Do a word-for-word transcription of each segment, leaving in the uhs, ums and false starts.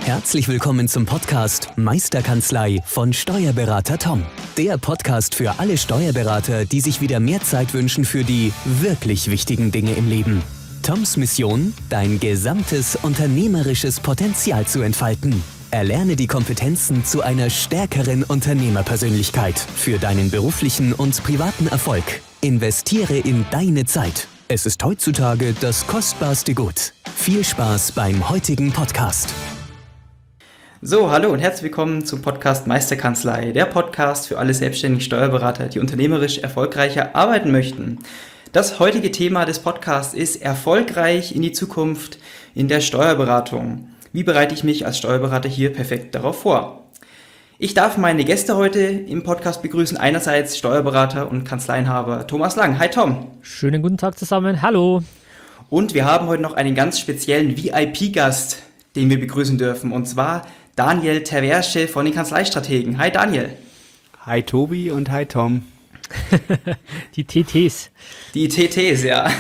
Herzlich willkommen zum Podcast Meisterkanzlei von Steuerberater Tom. Der Podcast für alle Steuerberater, die sich wieder mehr Zeit wünschen für die wirklich wichtigen Dinge im Leben. Toms Mission, dein gesamtes unternehmerisches Potenzial zu entfalten. Erlerne die Kompetenzen zu einer stärkeren Unternehmerpersönlichkeit für deinen beruflichen und privaten Erfolg. Investiere in deine Zeit. Es ist heutzutage das kostbarste Gut. Viel Spaß beim heutigen Podcast. So, hallo und herzlich willkommen zum Podcast Meisterkanzlei, der Podcast für alle selbstständigen Steuerberater, die unternehmerisch erfolgreicher arbeiten möchten. Das heutige Thema des Podcasts ist erfolgreich in die Zukunft in der Steuerberatung. Wie bereite ich mich als Steuerberater hier perfekt darauf vor? Ich darf meine Gäste heute im Podcast begrüßen. Einerseits Steuerberater und Kanzleienhaber Thomas Lang. Hi Tom. Schönen guten Tag zusammen. Hallo. Und wir haben heute noch einen ganz speziellen V I P-Gast, den wir begrüßen dürfen. Und zwar Daniel Terversche von den Kanzleistrategen. Hi Daniel. Hi Tobi und hi Tom. Die T Ts. Die T Ts, ja.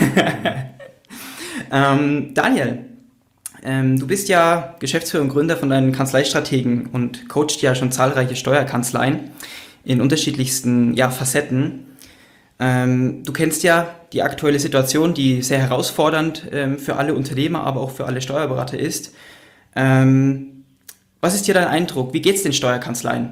ähm, Daniel, ähm, du bist ja Geschäftsführer und Gründer von deinen Kanzleistrategen und coachst ja schon zahlreiche Steuerkanzleien in unterschiedlichsten ja, Facetten. Ähm, du kennst ja die aktuelle Situation, die sehr herausfordernd ähm, für alle Unternehmer, aber auch für alle Steuerberater ist. Ähm, Was ist hier dein Eindruck? Wie geht's den Steuerkanzleien?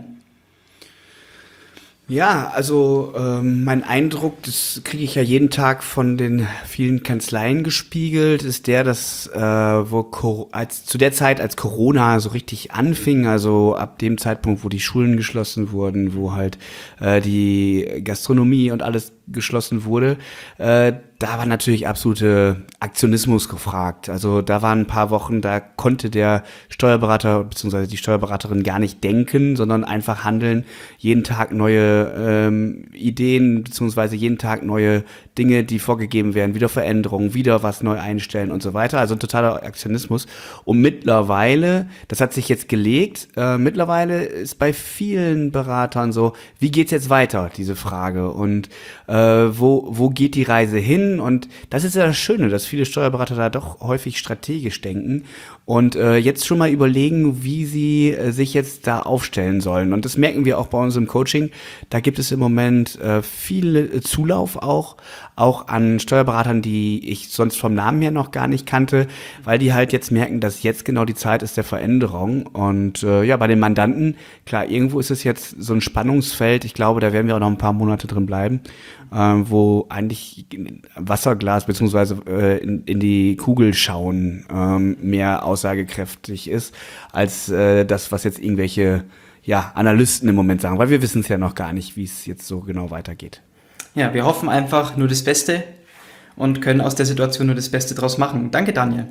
Ja, also ähm, mein Eindruck, das kriege ich ja jeden Tag von den vielen Kanzleien gespiegelt, ist der, dass äh, wo Cor- als zu der Zeit, als Corona so richtig anfing, also ab dem Zeitpunkt, wo die Schulen geschlossen wurden, wo halt äh, die Gastronomie und alles geschlossen wurde, äh, da war natürlich absolute Aktionismus gefragt. Also da waren ein paar Wochen, da konnte der Steuerberater bzw. die Steuerberaterin gar nicht denken, sondern einfach handeln. Jeden Tag neue ähm, Ideen bzw. jeden Tag neue Dinge, die vorgegeben werden, wieder Veränderungen, wieder was neu einstellen und so weiter. Also ein totaler Aktionismus. Und mittlerweile, das hat sich jetzt gelegt, äh, mittlerweile ist bei vielen Beratern so, wie geht's jetzt weiter, diese Frage. Und äh, wo, wo geht die Reise hin? Und das ist ja das Schöne, dass viele Steuerberater da doch häufig strategisch denken und äh, jetzt schon mal überlegen, wie sie äh, sich jetzt da aufstellen sollen. Und das merken wir auch bei uns im Coaching. Da gibt es im Moment äh, viel Zulauf auch, auch an Steuerberatern, die ich sonst vom Namen her noch gar nicht kannte, weil die halt jetzt merken, dass jetzt genau die Zeit ist der Veränderung. Und äh, ja, bei den Mandanten, klar, irgendwo ist es jetzt so ein Spannungsfeld. Ich glaube, da werden wir auch noch ein paar Monate drin bleiben, äh, wo eigentlich Wasserglas beziehungsweise äh, in, in die Kugel schauen ähm, mehr aussagekräftig ist, als äh, das, was jetzt irgendwelche ja, Analysten im Moment sagen, weil wir wissen es ja noch gar nicht, wie es jetzt so genau weitergeht. Ja, wir hoffen einfach nur das Beste und können aus der Situation nur das Beste draus machen. Danke, Daniel.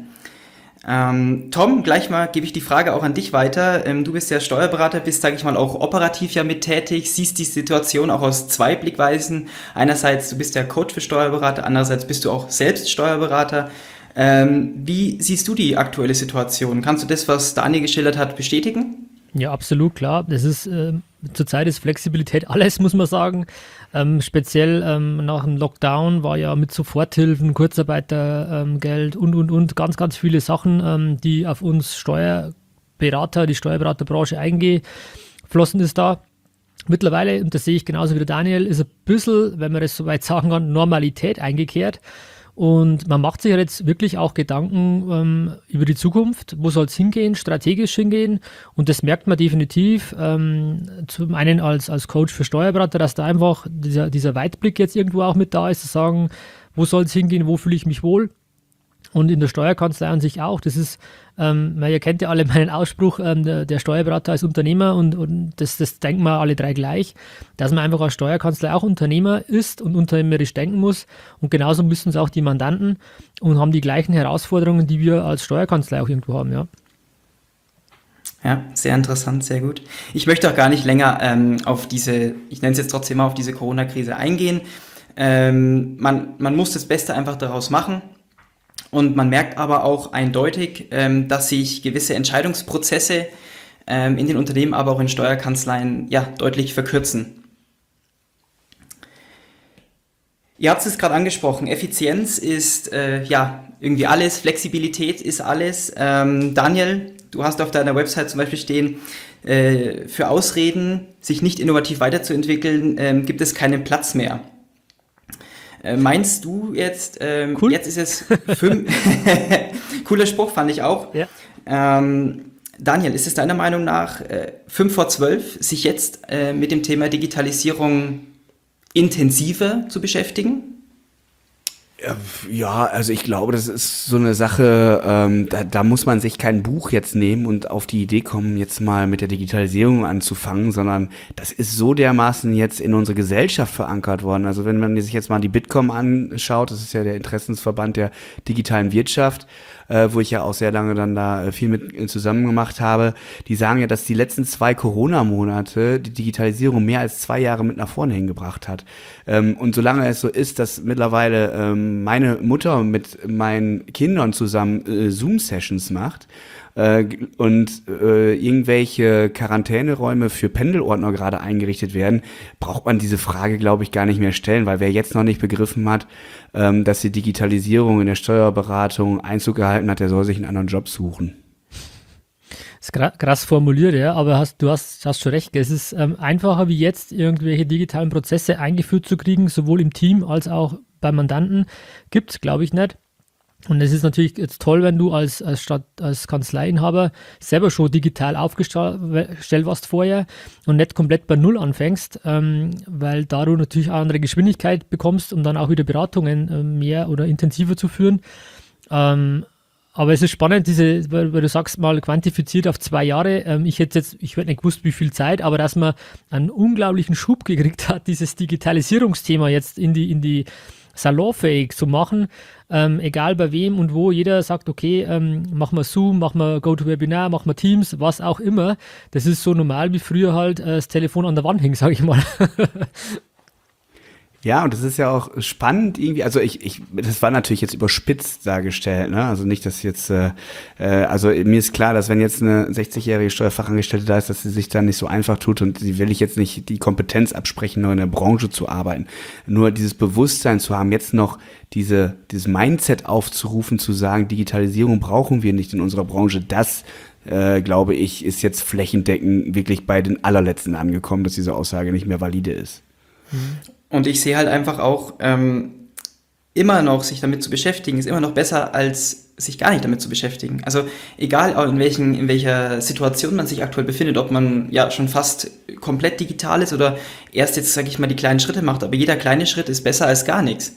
Ähm, Tom, gleich mal gebe ich die Frage auch an dich weiter. Ähm, du bist ja Steuerberater, bist, sage ich mal, auch operativ ja mit tätig, siehst die Situation auch aus zwei Blickweisen. Einerseits, du bist ja Coach für Steuerberater, andererseits bist du auch selbst Steuerberater. Ähm, wie siehst du die aktuelle Situation? Kannst du das, was Daniel geschildert hat, bestätigen? Ja, absolut, klar. Das ist, äh, zurzeit ist Flexibilität alles, muss man sagen. Ähm, speziell ähm, nach dem Lockdown war ja mit Soforthilfen, Kurzarbeitergeld ähm, und, und, und ganz, ganz viele Sachen, ähm, die auf uns Steuerberater, die Steuerberaterbranche eingeflossen ist da. Mittlerweile, und das sehe ich genauso wie der Daniel, ist ein bisschen, wenn man das soweit sagen kann, Normalität eingekehrt. Und man macht sich jetzt wirklich auch Gedanken ähm, über die Zukunft. Wo soll es hingehen, strategisch hingehen? Und das merkt man definitiv. Ähm, zum einen als, als Coach für Steuerberater, dass da einfach dieser, dieser Weitblick jetzt irgendwo auch mit da ist, zu sagen, wo soll es hingehen, wo fühle ich mich wohl? Und in der Steuerkanzlei an sich auch. Das ist, ähm, ihr kennt ja alle meinen Ausspruch, ähm, der, der Steuerberater als Unternehmer und, und das, das denken wir alle drei gleich, dass man einfach als Steuerkanzlei auch Unternehmer ist und unternehmerisch denken muss. Und genauso müssen es auch die Mandanten und haben die gleichen Herausforderungen, die wir als Steuerkanzlei auch irgendwo haben, ja. Ja, sehr interessant, sehr gut. Ich möchte auch gar nicht länger ähm, auf diese, ich nenne es jetzt trotzdem mal, auf diese Corona-Krise eingehen. Ähm, man, man muss das Beste einfach daraus machen. Und man merkt aber auch eindeutig, ähm, dass sich gewisse Entscheidungsprozesse ähm, in den Unternehmen, aber auch in Steuerkanzleien ja, deutlich verkürzen. Ihr habt es gerade angesprochen, Effizienz ist äh, ja irgendwie alles, Flexibilität ist alles. Ähm, Daniel, Du hast auf deiner Website zum Beispiel stehen, äh, für Ausreden, sich nicht innovativ weiterzuentwickeln, ähm, gibt es keinen Platz mehr. Äh, meinst du jetzt, ähm, Cool. jetzt ist es fünf, cooler Spruch, fand ich auch. Ja. Ähm, Daniel, ist es deiner Meinung nach äh, fünf vor zwölf, sich jetzt äh, mit dem Thema Digitalisierung intensiver zu beschäftigen? Ja, also ich glaube, das ist so eine Sache, ähm, da, da muss man sich kein Buch jetzt nehmen und auf die Idee kommen, jetzt mal mit der Digitalisierung anzufangen, sondern das ist so dermaßen jetzt in unsere Gesellschaft verankert worden. Also wenn man sich jetzt mal die Bitkom anschaut, das ist ja der Interessensverband der digitalen Wirtschaft, äh, wo ich ja auch sehr lange dann da äh, viel mit äh, zusammen gemacht habe, die sagen ja, dass die letzten zwei Corona-Monate die Digitalisierung mehr als zwei Jahre mit nach vorne hingebracht hat. Ähm, und solange es so ist, dass mittlerweile ähm, meine Mutter mit meinen Kindern zusammen äh, Zoom-Sessions macht äh, und äh, irgendwelche Quarantäneräume für Pendelordner gerade eingerichtet werden, braucht man diese Frage, glaube ich, gar nicht mehr stellen, weil wer jetzt noch nicht begriffen hat, ähm, dass die Digitalisierung in der Steuerberatung Einzug gehalten hat, der soll sich einen anderen Job suchen. Das ist gra- krass formuliert, ja, aber hast, du hast, hast schon recht. Es ist ähm, einfacher wie jetzt, irgendwelche digitalen Prozesse eingeführt zu kriegen, sowohl im Team als auch bei Mandanten. Gibt es, glaube ich, nicht. Und es ist natürlich jetzt toll, wenn du als, als, Stadt, als Kanzleiinhaber selber schon digital aufgestellt warst vorher und nicht komplett bei Null anfängst, ähm, weil da du natürlich auch andere Geschwindigkeit bekommst, um dann auch wieder Beratungen äh, mehr oder intensiver zu führen. Ähm, aber es ist spannend, diese, weil, weil du sagst mal quantifiziert auf zwei Jahre. Ähm, ich hätte jetzt, ich hätte nicht gewusst, wie viel Zeit, aber dass man einen unglaublichen Schub gekriegt hat, dieses Digitalisierungsthema jetzt in die, in die salonfähig zu machen, ähm, egal bei wem und wo. Jeder sagt, okay, ähm, machen wir Zoom, machen wir GoToWebinar, machen wir Teams, was auch immer. Das ist so normal wie früher halt äh, das Telefon an der Wand hing, sage ich mal. Ja, und das ist ja auch spannend irgendwie, also ich, ich, das war natürlich jetzt überspitzt dargestellt, ne, also nicht, dass jetzt, äh, äh, also mir ist klar, dass wenn jetzt eine sechzigjährige Steuerfachangestellte da ist, dass sie sich dann nicht so einfach tut und sie will ich jetzt nicht die Kompetenz absprechen, nur in der Branche zu arbeiten. Nur dieses Bewusstsein zu haben, jetzt noch diese, dieses Mindset aufzurufen, zu sagen, Digitalisierung brauchen wir nicht in unserer Branche, das äh, glaube ich, ist jetzt flächendeckend wirklich bei den allerletzten angekommen, dass diese Aussage nicht mehr valide ist. Mhm. Und ich sehe halt einfach auch, ähm, immer noch sich damit zu beschäftigen, ist immer noch besser, als sich gar nicht damit zu beschäftigen. Also egal, in, welchen, in welcher Situation man sich aktuell befindet, ob man ja schon fast komplett digital ist oder erst jetzt, sage ich mal, die kleinen Schritte macht, aber jeder kleine Schritt ist besser als gar nichts.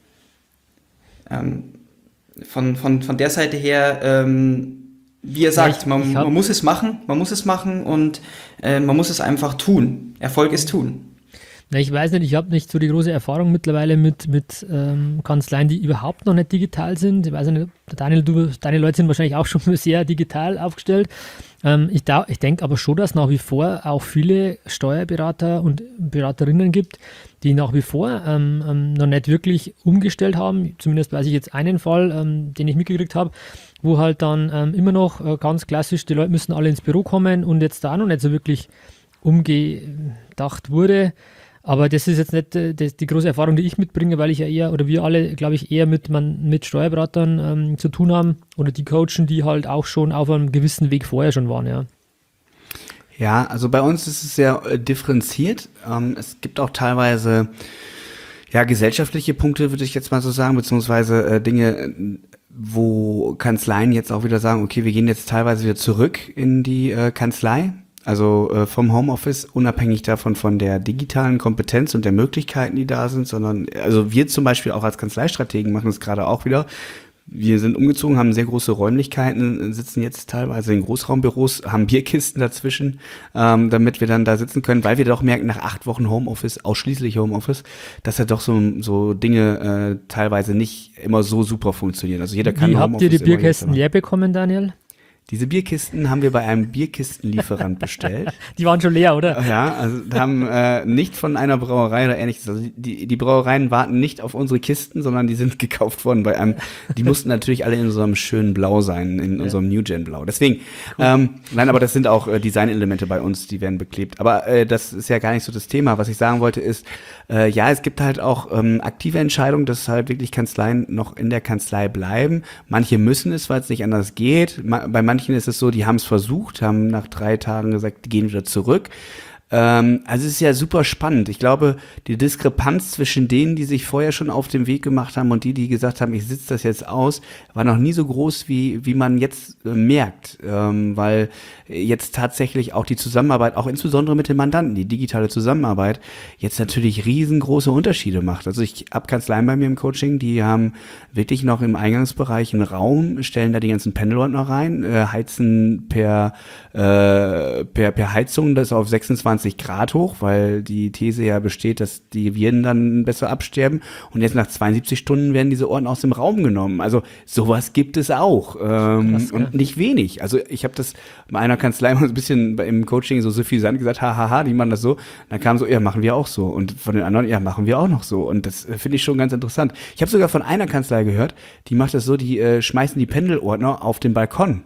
Ähm, von, von, von der Seite her, ähm, wie ihr sagt, ich, man, ich hab, man muss es machen, man muss es machen und äh, man muss es einfach tun. Erfolg ist tun. Na, ich weiß nicht, ich habe nicht so die große Erfahrung mittlerweile mit, mit ähm, Kanzleien, die überhaupt noch nicht digital sind. Ich weiß nicht, Daniel, du, deine Leute sind wahrscheinlich auch schon sehr digital aufgestellt. Ähm, ich da, ich denke aber schon, dass nach wie vor auch viele Steuerberater und Beraterinnen gibt, die nach wie vor ähm, ähm, noch nicht wirklich umgestellt haben. Zumindest weiß ich jetzt einen Fall, ähm, den ich mitgekriegt habe, wo halt dann ähm, immer noch äh, ganz klassisch, die Leute müssen alle ins Büro kommen und jetzt da noch nicht so wirklich umgedacht wurde. Aber das ist jetzt nicht äh, das, die große Erfahrung, die ich mitbringe, weil ich ja eher, oder wir alle, glaube ich, eher mit, man, mit Steuerberatern ähm, zu tun haben oder die coachen, die halt auch schon auf einem gewissen Weg vorher schon waren, ja. Ja, also bei uns ist es sehr äh, differenziert. Ähm, es gibt auch teilweise ja gesellschaftliche Punkte, würde ich jetzt mal so sagen, beziehungsweise äh, Dinge, wo Kanzleien jetzt auch wieder sagen, okay, wir gehen jetzt teilweise wieder zurück in die äh, Kanzlei. Also äh, vom Homeoffice, unabhängig davon von der digitalen Kompetenz und der Möglichkeiten, die da sind, sondern also wir zum Beispiel auch als Kanzleistrategen machen es gerade auch wieder. Wir sind umgezogen, haben sehr große Räumlichkeiten, sitzen jetzt teilweise in Großraumbüros, haben Bierkisten dazwischen, ähm, damit wir dann da sitzen können, weil wir doch merken, nach acht Wochen Homeoffice, ausschließlich Homeoffice, dass ja doch so, so Dinge äh, teilweise nicht immer so super funktionieren. Also jeder kann Wie Homeoffice. Habt ihr die Bierkästen leer bekommen, Daniel? Diese Bierkisten haben wir bei einem Bierkistenlieferant bestellt. Die waren schon leer, oder? Ja, also haben äh, nicht von einer Brauerei oder ähnliches. Also die, die Brauereien warten nicht auf unsere Kisten, sondern die sind gekauft worden bei einem, die mussten natürlich alle in unserem schönen Blau sein, in ja. unserem New Gen Blau. Deswegen, cool. ähm, nein, aber das sind auch äh, Designelemente bei uns, die werden beklebt. Aber äh, das ist ja gar nicht so das Thema. Was ich sagen wollte ist, äh, ja, es gibt halt auch ähm, aktive Entscheidungen, dass halt wirklich Kanzleien noch in der Kanzlei bleiben. Manche müssen es, weil es nicht anders geht. Ma- bei manchen manchen ist es so, die haben es versucht, haben nach drei Tagen gesagt, die gehen wieder zurück. Ähm, also es ist ja super spannend. Ich glaube, die Diskrepanz zwischen denen, die sich vorher schon auf den Weg gemacht haben und die, die gesagt haben, ich sitze das jetzt aus, war noch nie so groß, wie wie man jetzt äh, merkt. Ähm, weil jetzt tatsächlich auch die Zusammenarbeit, auch insbesondere mit den Mandanten, die digitale Zusammenarbeit, jetzt natürlich riesengroße Unterschiede macht. Also ich habe Kanzleien bei mir im Coaching, die haben wirklich noch im Eingangsbereich einen Raum, stellen da die ganzen Pendelordner rein, äh, heizen per, äh, per, per Heizung das auf sechsundzwanzig Grad hoch, weil die These ja besteht, dass die Viren dann besser absterben. Und jetzt nach zweiundsiebzig Stunden werden diese Ordner aus dem Raum genommen. Also sowas gibt es auch. Ähm, Krass, ja. Und nicht wenig. Also ich habe das bei einer Kanzlei mal so ein bisschen im Coaching so suffisant gesagt, hahaha, die machen das so. Dann kam so, ja, machen wir auch so. Und von den anderen, ja, machen wir auch noch so. Und das äh, finde ich schon ganz interessant. Ich habe sogar von einer Kanzlei gehört, die macht das so, die äh, schmeißen die Pendelordner auf den Balkon.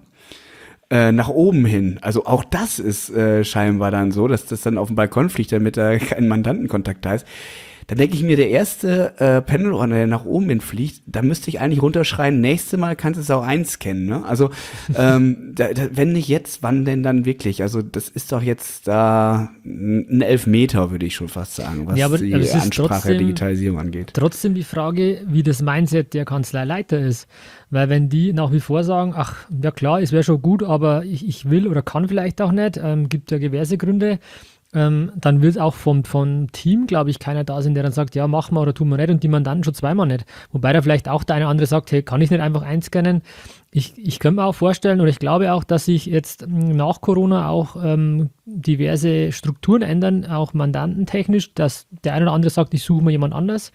Äh, nach oben hin. Also auch das ist äh, scheinbar dann so, dass das dann auf den Balkon fliegt, damit da kein Mandantenkontakt da ist. Dann denke ich mir, der erste äh, Pendelordner, der nach oben hin fliegt, da müsste ich eigentlich runterschreien, nächste Mal kannst du es auch einscannen. Ne? Also ähm, da, da, wenn nicht jetzt, wann denn dann wirklich? Also das ist doch jetzt da äh, ein Elfmeter, würde ich schon fast sagen, was ja, aber, die aber Ansprache trotzdem, Digitalisierung angeht. Trotzdem die Frage, wie das Mindset der Kanzleileiter ist. Weil wenn die nach wie vor sagen, ach, ja klar, es wäre schon gut, aber ich, ich will oder kann vielleicht auch nicht, ähm, gibt ja diverse Gründe, ähm, dann wird auch vom, vom Team, glaube ich, keiner da sein, der dann sagt, ja, machen wir oder tun wir nicht und die Mandanten schon zweimal nicht. Wobei da vielleicht auch der eine oder andere sagt, hey, kann ich nicht einfach einscannen? Ich, ich könnte mir auch vorstellen oder ich glaube auch, dass sich jetzt nach Corona auch ähm, diverse Strukturen ändern, auch mandantentechnisch, dass der eine oder andere sagt, ich suche mir jemand anders.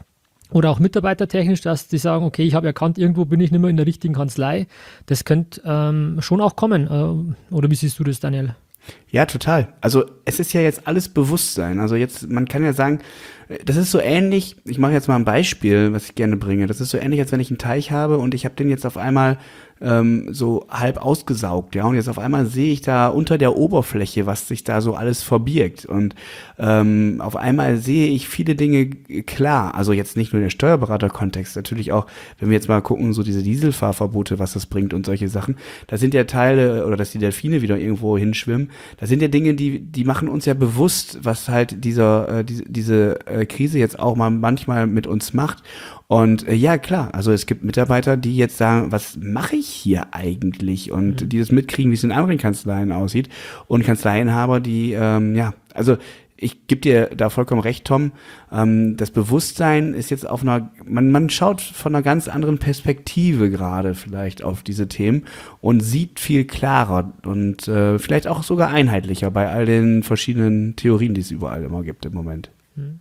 Oder auch mitarbeitertechnisch, dass die sagen, okay, ich habe erkannt, irgendwo bin ich nicht mehr in der richtigen Kanzlei. Das könnte ähm, schon auch kommen. Äh, oder wie siehst du das, Daniel? Ja, total. Also es ist ja jetzt alles Bewusstsein. Also jetzt, man kann ja sagen, das ist so ähnlich, ich mache jetzt mal ein Beispiel, was ich gerne bringe. Das ist so ähnlich, als wenn ich einen Teich habe und ich habe den jetzt auf einmal ähm, so halb ausgesaugt, ja, und jetzt auf einmal sehe ich da unter der Oberfläche, was sich da so alles verbirgt und ähm, auf einmal sehe ich viele Dinge klar, also jetzt nicht nur der Steuerberaterkontext, natürlich auch, wenn wir jetzt mal gucken, so diese Dieselfahrverbote, was das bringt und solche Sachen, da sind ja Teile, oder dass die Delfine wieder irgendwo hinschwimmen, da sind ja Dinge, die die machen uns ja bewusst, was halt dieser äh, diese, diese äh, Krise jetzt auch mal manchmal mit uns macht. Und äh, ja, klar, also es gibt Mitarbeiter, die jetzt sagen, was mache ich hier eigentlich? Und mhm. die das mitkriegen, wie es in anderen Kanzleien aussieht. Und Kanzleienhaber, die, ähm, ja, also ich gebe dir da vollkommen recht, Tom. Ähm, das Bewusstsein ist jetzt auf einer, man, man schaut von einer ganz anderen Perspektive gerade vielleicht auf diese Themen und sieht viel klarer und äh, vielleicht auch sogar einheitlicher bei all den verschiedenen Theorien, die es überall immer gibt im Moment. Mhm.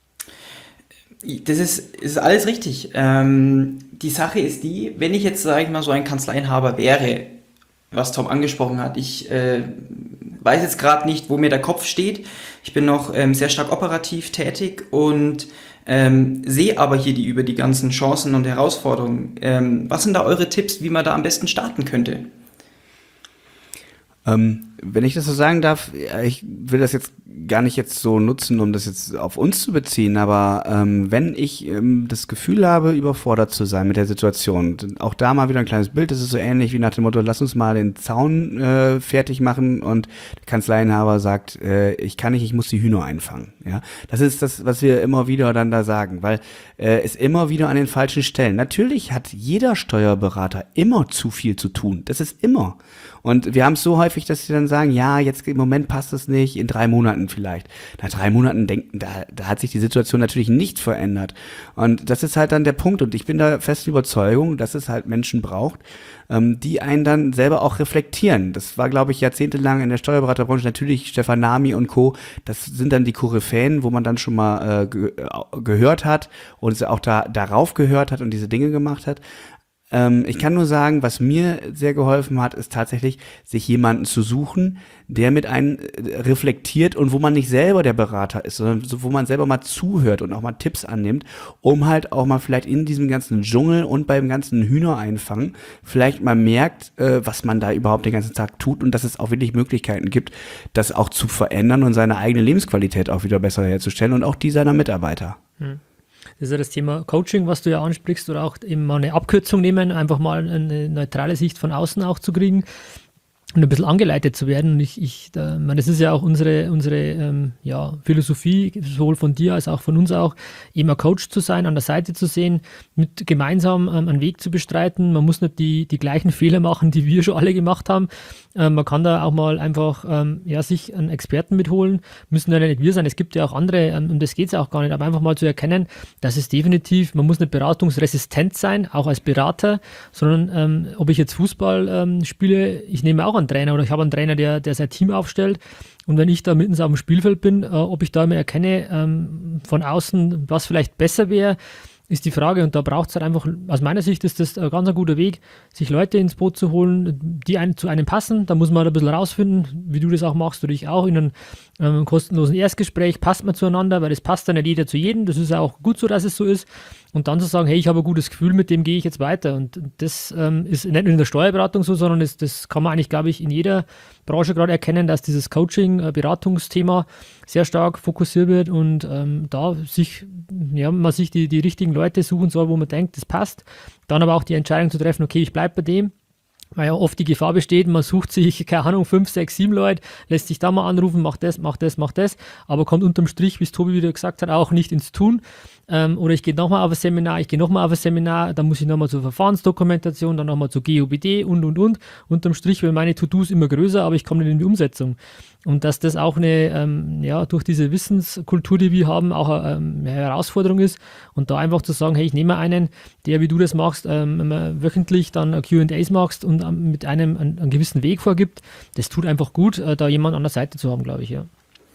Das ist, ist alles richtig. Ähm, die Sache ist die, wenn ich jetzt, sage ich mal, so ein Kanzleienhaber wäre, was Tom angesprochen hat, ich äh, weiß jetzt gerade nicht, wo mir der Kopf steht. Ich bin noch ähm, sehr stark operativ tätig und ähm, sehe aber hier die über die ganzen Chancen und Herausforderungen. Ähm, was sind da eure Tipps, wie man da am besten starten könnte? Ähm, wenn ich das so sagen darf, ich will das jetzt gar nicht jetzt so nutzen, um das jetzt auf uns zu beziehen, aber ähm, wenn ich ähm, das Gefühl habe, überfordert zu sein mit der Situation, auch da mal wieder ein kleines Bild, das ist so ähnlich wie nach dem Motto, lass uns mal den Zaun äh, fertig machen und der Kanzleienhaber sagt, äh, ich kann nicht, ich muss die Hühner einfangen. Ja, das ist das, was wir immer wieder dann da sagen, weil äh, es immer wieder an den falschen Stellen. Natürlich hat jeder Steuerberater immer zu viel zu tun, das ist immer. Und wir haben es so häufig, dass sie dann sagen, ja, jetzt im Moment passt es nicht, in drei Monaten vielleicht. Nach drei Monaten denken, da, da hat sich die Situation natürlich nicht verändert. Und das ist halt dann der Punkt. Und ich bin da festen Überzeugung, dass es halt Menschen braucht, ähm, die einen dann selber auch reflektieren. Das war, glaube ich, jahrzehntelang in der Steuerberaterbranche natürlich Stefan Nami und Co. Das sind dann die Koryphäen, wo man dann schon mal äh, ge- gehört hat und auch da darauf gehört hat und diese Dinge gemacht hat. Ich kann nur sagen, was mir sehr geholfen hat, ist tatsächlich, sich jemanden zu suchen, der mit einem reflektiert und wo man nicht selber der Berater ist, sondern wo man selber mal zuhört und auch mal Tipps annimmt, um halt auch mal vielleicht in diesem ganzen Dschungel und beim ganzen Hühnereinfangen vielleicht mal merkt, was man da überhaupt den ganzen Tag tut und dass es auch wirklich Möglichkeiten gibt, das auch zu verändern und seine eigene Lebensqualität auch wieder besser herzustellen und auch die seiner Mitarbeiter. Hm. Das ist ja das Thema Coaching, was du ja ansprichst, oder auch eben mal eine Abkürzung nehmen, einfach mal eine neutrale Sicht von außen auch zu kriegen und ein bisschen angeleitet zu werden. Und ich, ich da, meine, das ist ja auch unsere, unsere ähm, ja, Philosophie, sowohl von dir als auch von uns auch, eben ein Coach zu sein, an der Seite zu sehen, mit gemeinsam ähm, einen Weg zu bestreiten. Man muss nicht die, die gleichen Fehler machen, die wir schon alle gemacht haben. Ähm, man kann da auch mal einfach ähm, ja, sich einen Experten mitholen. Müssen ja nicht wir sein, es gibt ja auch andere, ähm, um das geht es ja auch gar nicht, aber einfach mal zu erkennen, dass es definitiv, man muss nicht beratungsresistent sein, auch als Berater, sondern ähm, ob ich jetzt Fußball ähm, spiele, ich nehme auch einen Trainer oder ich habe einen Trainer, der, der sein Team aufstellt, und wenn ich da mitten auf dem Spielfeld bin, äh, ob ich da immer erkenne ähm, von außen, was vielleicht besser wäre, ist die Frage, und da braucht es halt einfach, aus meiner Sicht ist das ein ganz ein guter Weg, sich Leute ins Boot zu holen, die ein, zu einem passen. Da muss man halt ein bisschen rausfinden, wie du das auch machst oder ich auch, in einem ähm, kostenlosen Erstgespräch, passt man zueinander, weil das passt dann nicht jeder zu jedem, das ist ja auch gut so, dass es so ist. Und dann zu sagen, hey, ich habe ein gutes Gefühl, mit dem gehe ich jetzt weiter. Und das ähm, ist nicht nur in der Steuerberatung so, sondern das, das kann man eigentlich, glaube ich, in jeder Branche gerade erkennen, dass dieses Coaching-Beratungsthema sehr stark fokussiert wird und ähm, da sich, ja, man sich die, die richtigen Leute suchen soll, wo man denkt, das passt. Dann aber auch die Entscheidung zu treffen, okay, ich bleibe bei dem. Weil ja oft die Gefahr besteht, man sucht sich, keine Ahnung, fünf, sechs, sieben Leute, lässt sich da mal anrufen, macht das, macht das, macht das, aber kommt unterm Strich, wie es Tobi wieder gesagt hat, auch nicht ins Tun. Ähm, oder ich gehe nochmal auf ein Seminar, ich gehe nochmal auf ein Seminar, dann muss ich nochmal zur Verfahrensdokumentation, dann nochmal zur G O B D und, und, und. Unterm Strich werden meine To-Dos immer größer, aber ich komme nicht in die Umsetzung. Und dass das auch eine, ähm, ja, durch diese Wissenskultur, die wir haben, auch eine, ähm, eine Herausforderung ist. Und da einfach zu sagen, hey, ich nehme einen, der, wie du das machst, ähm, immer wöchentlich dann Q and A's machst und ähm, mit einem einen, einen gewissen Weg vorgibt, das tut einfach gut, äh, da jemanden an der Seite zu haben, glaube ich, ja.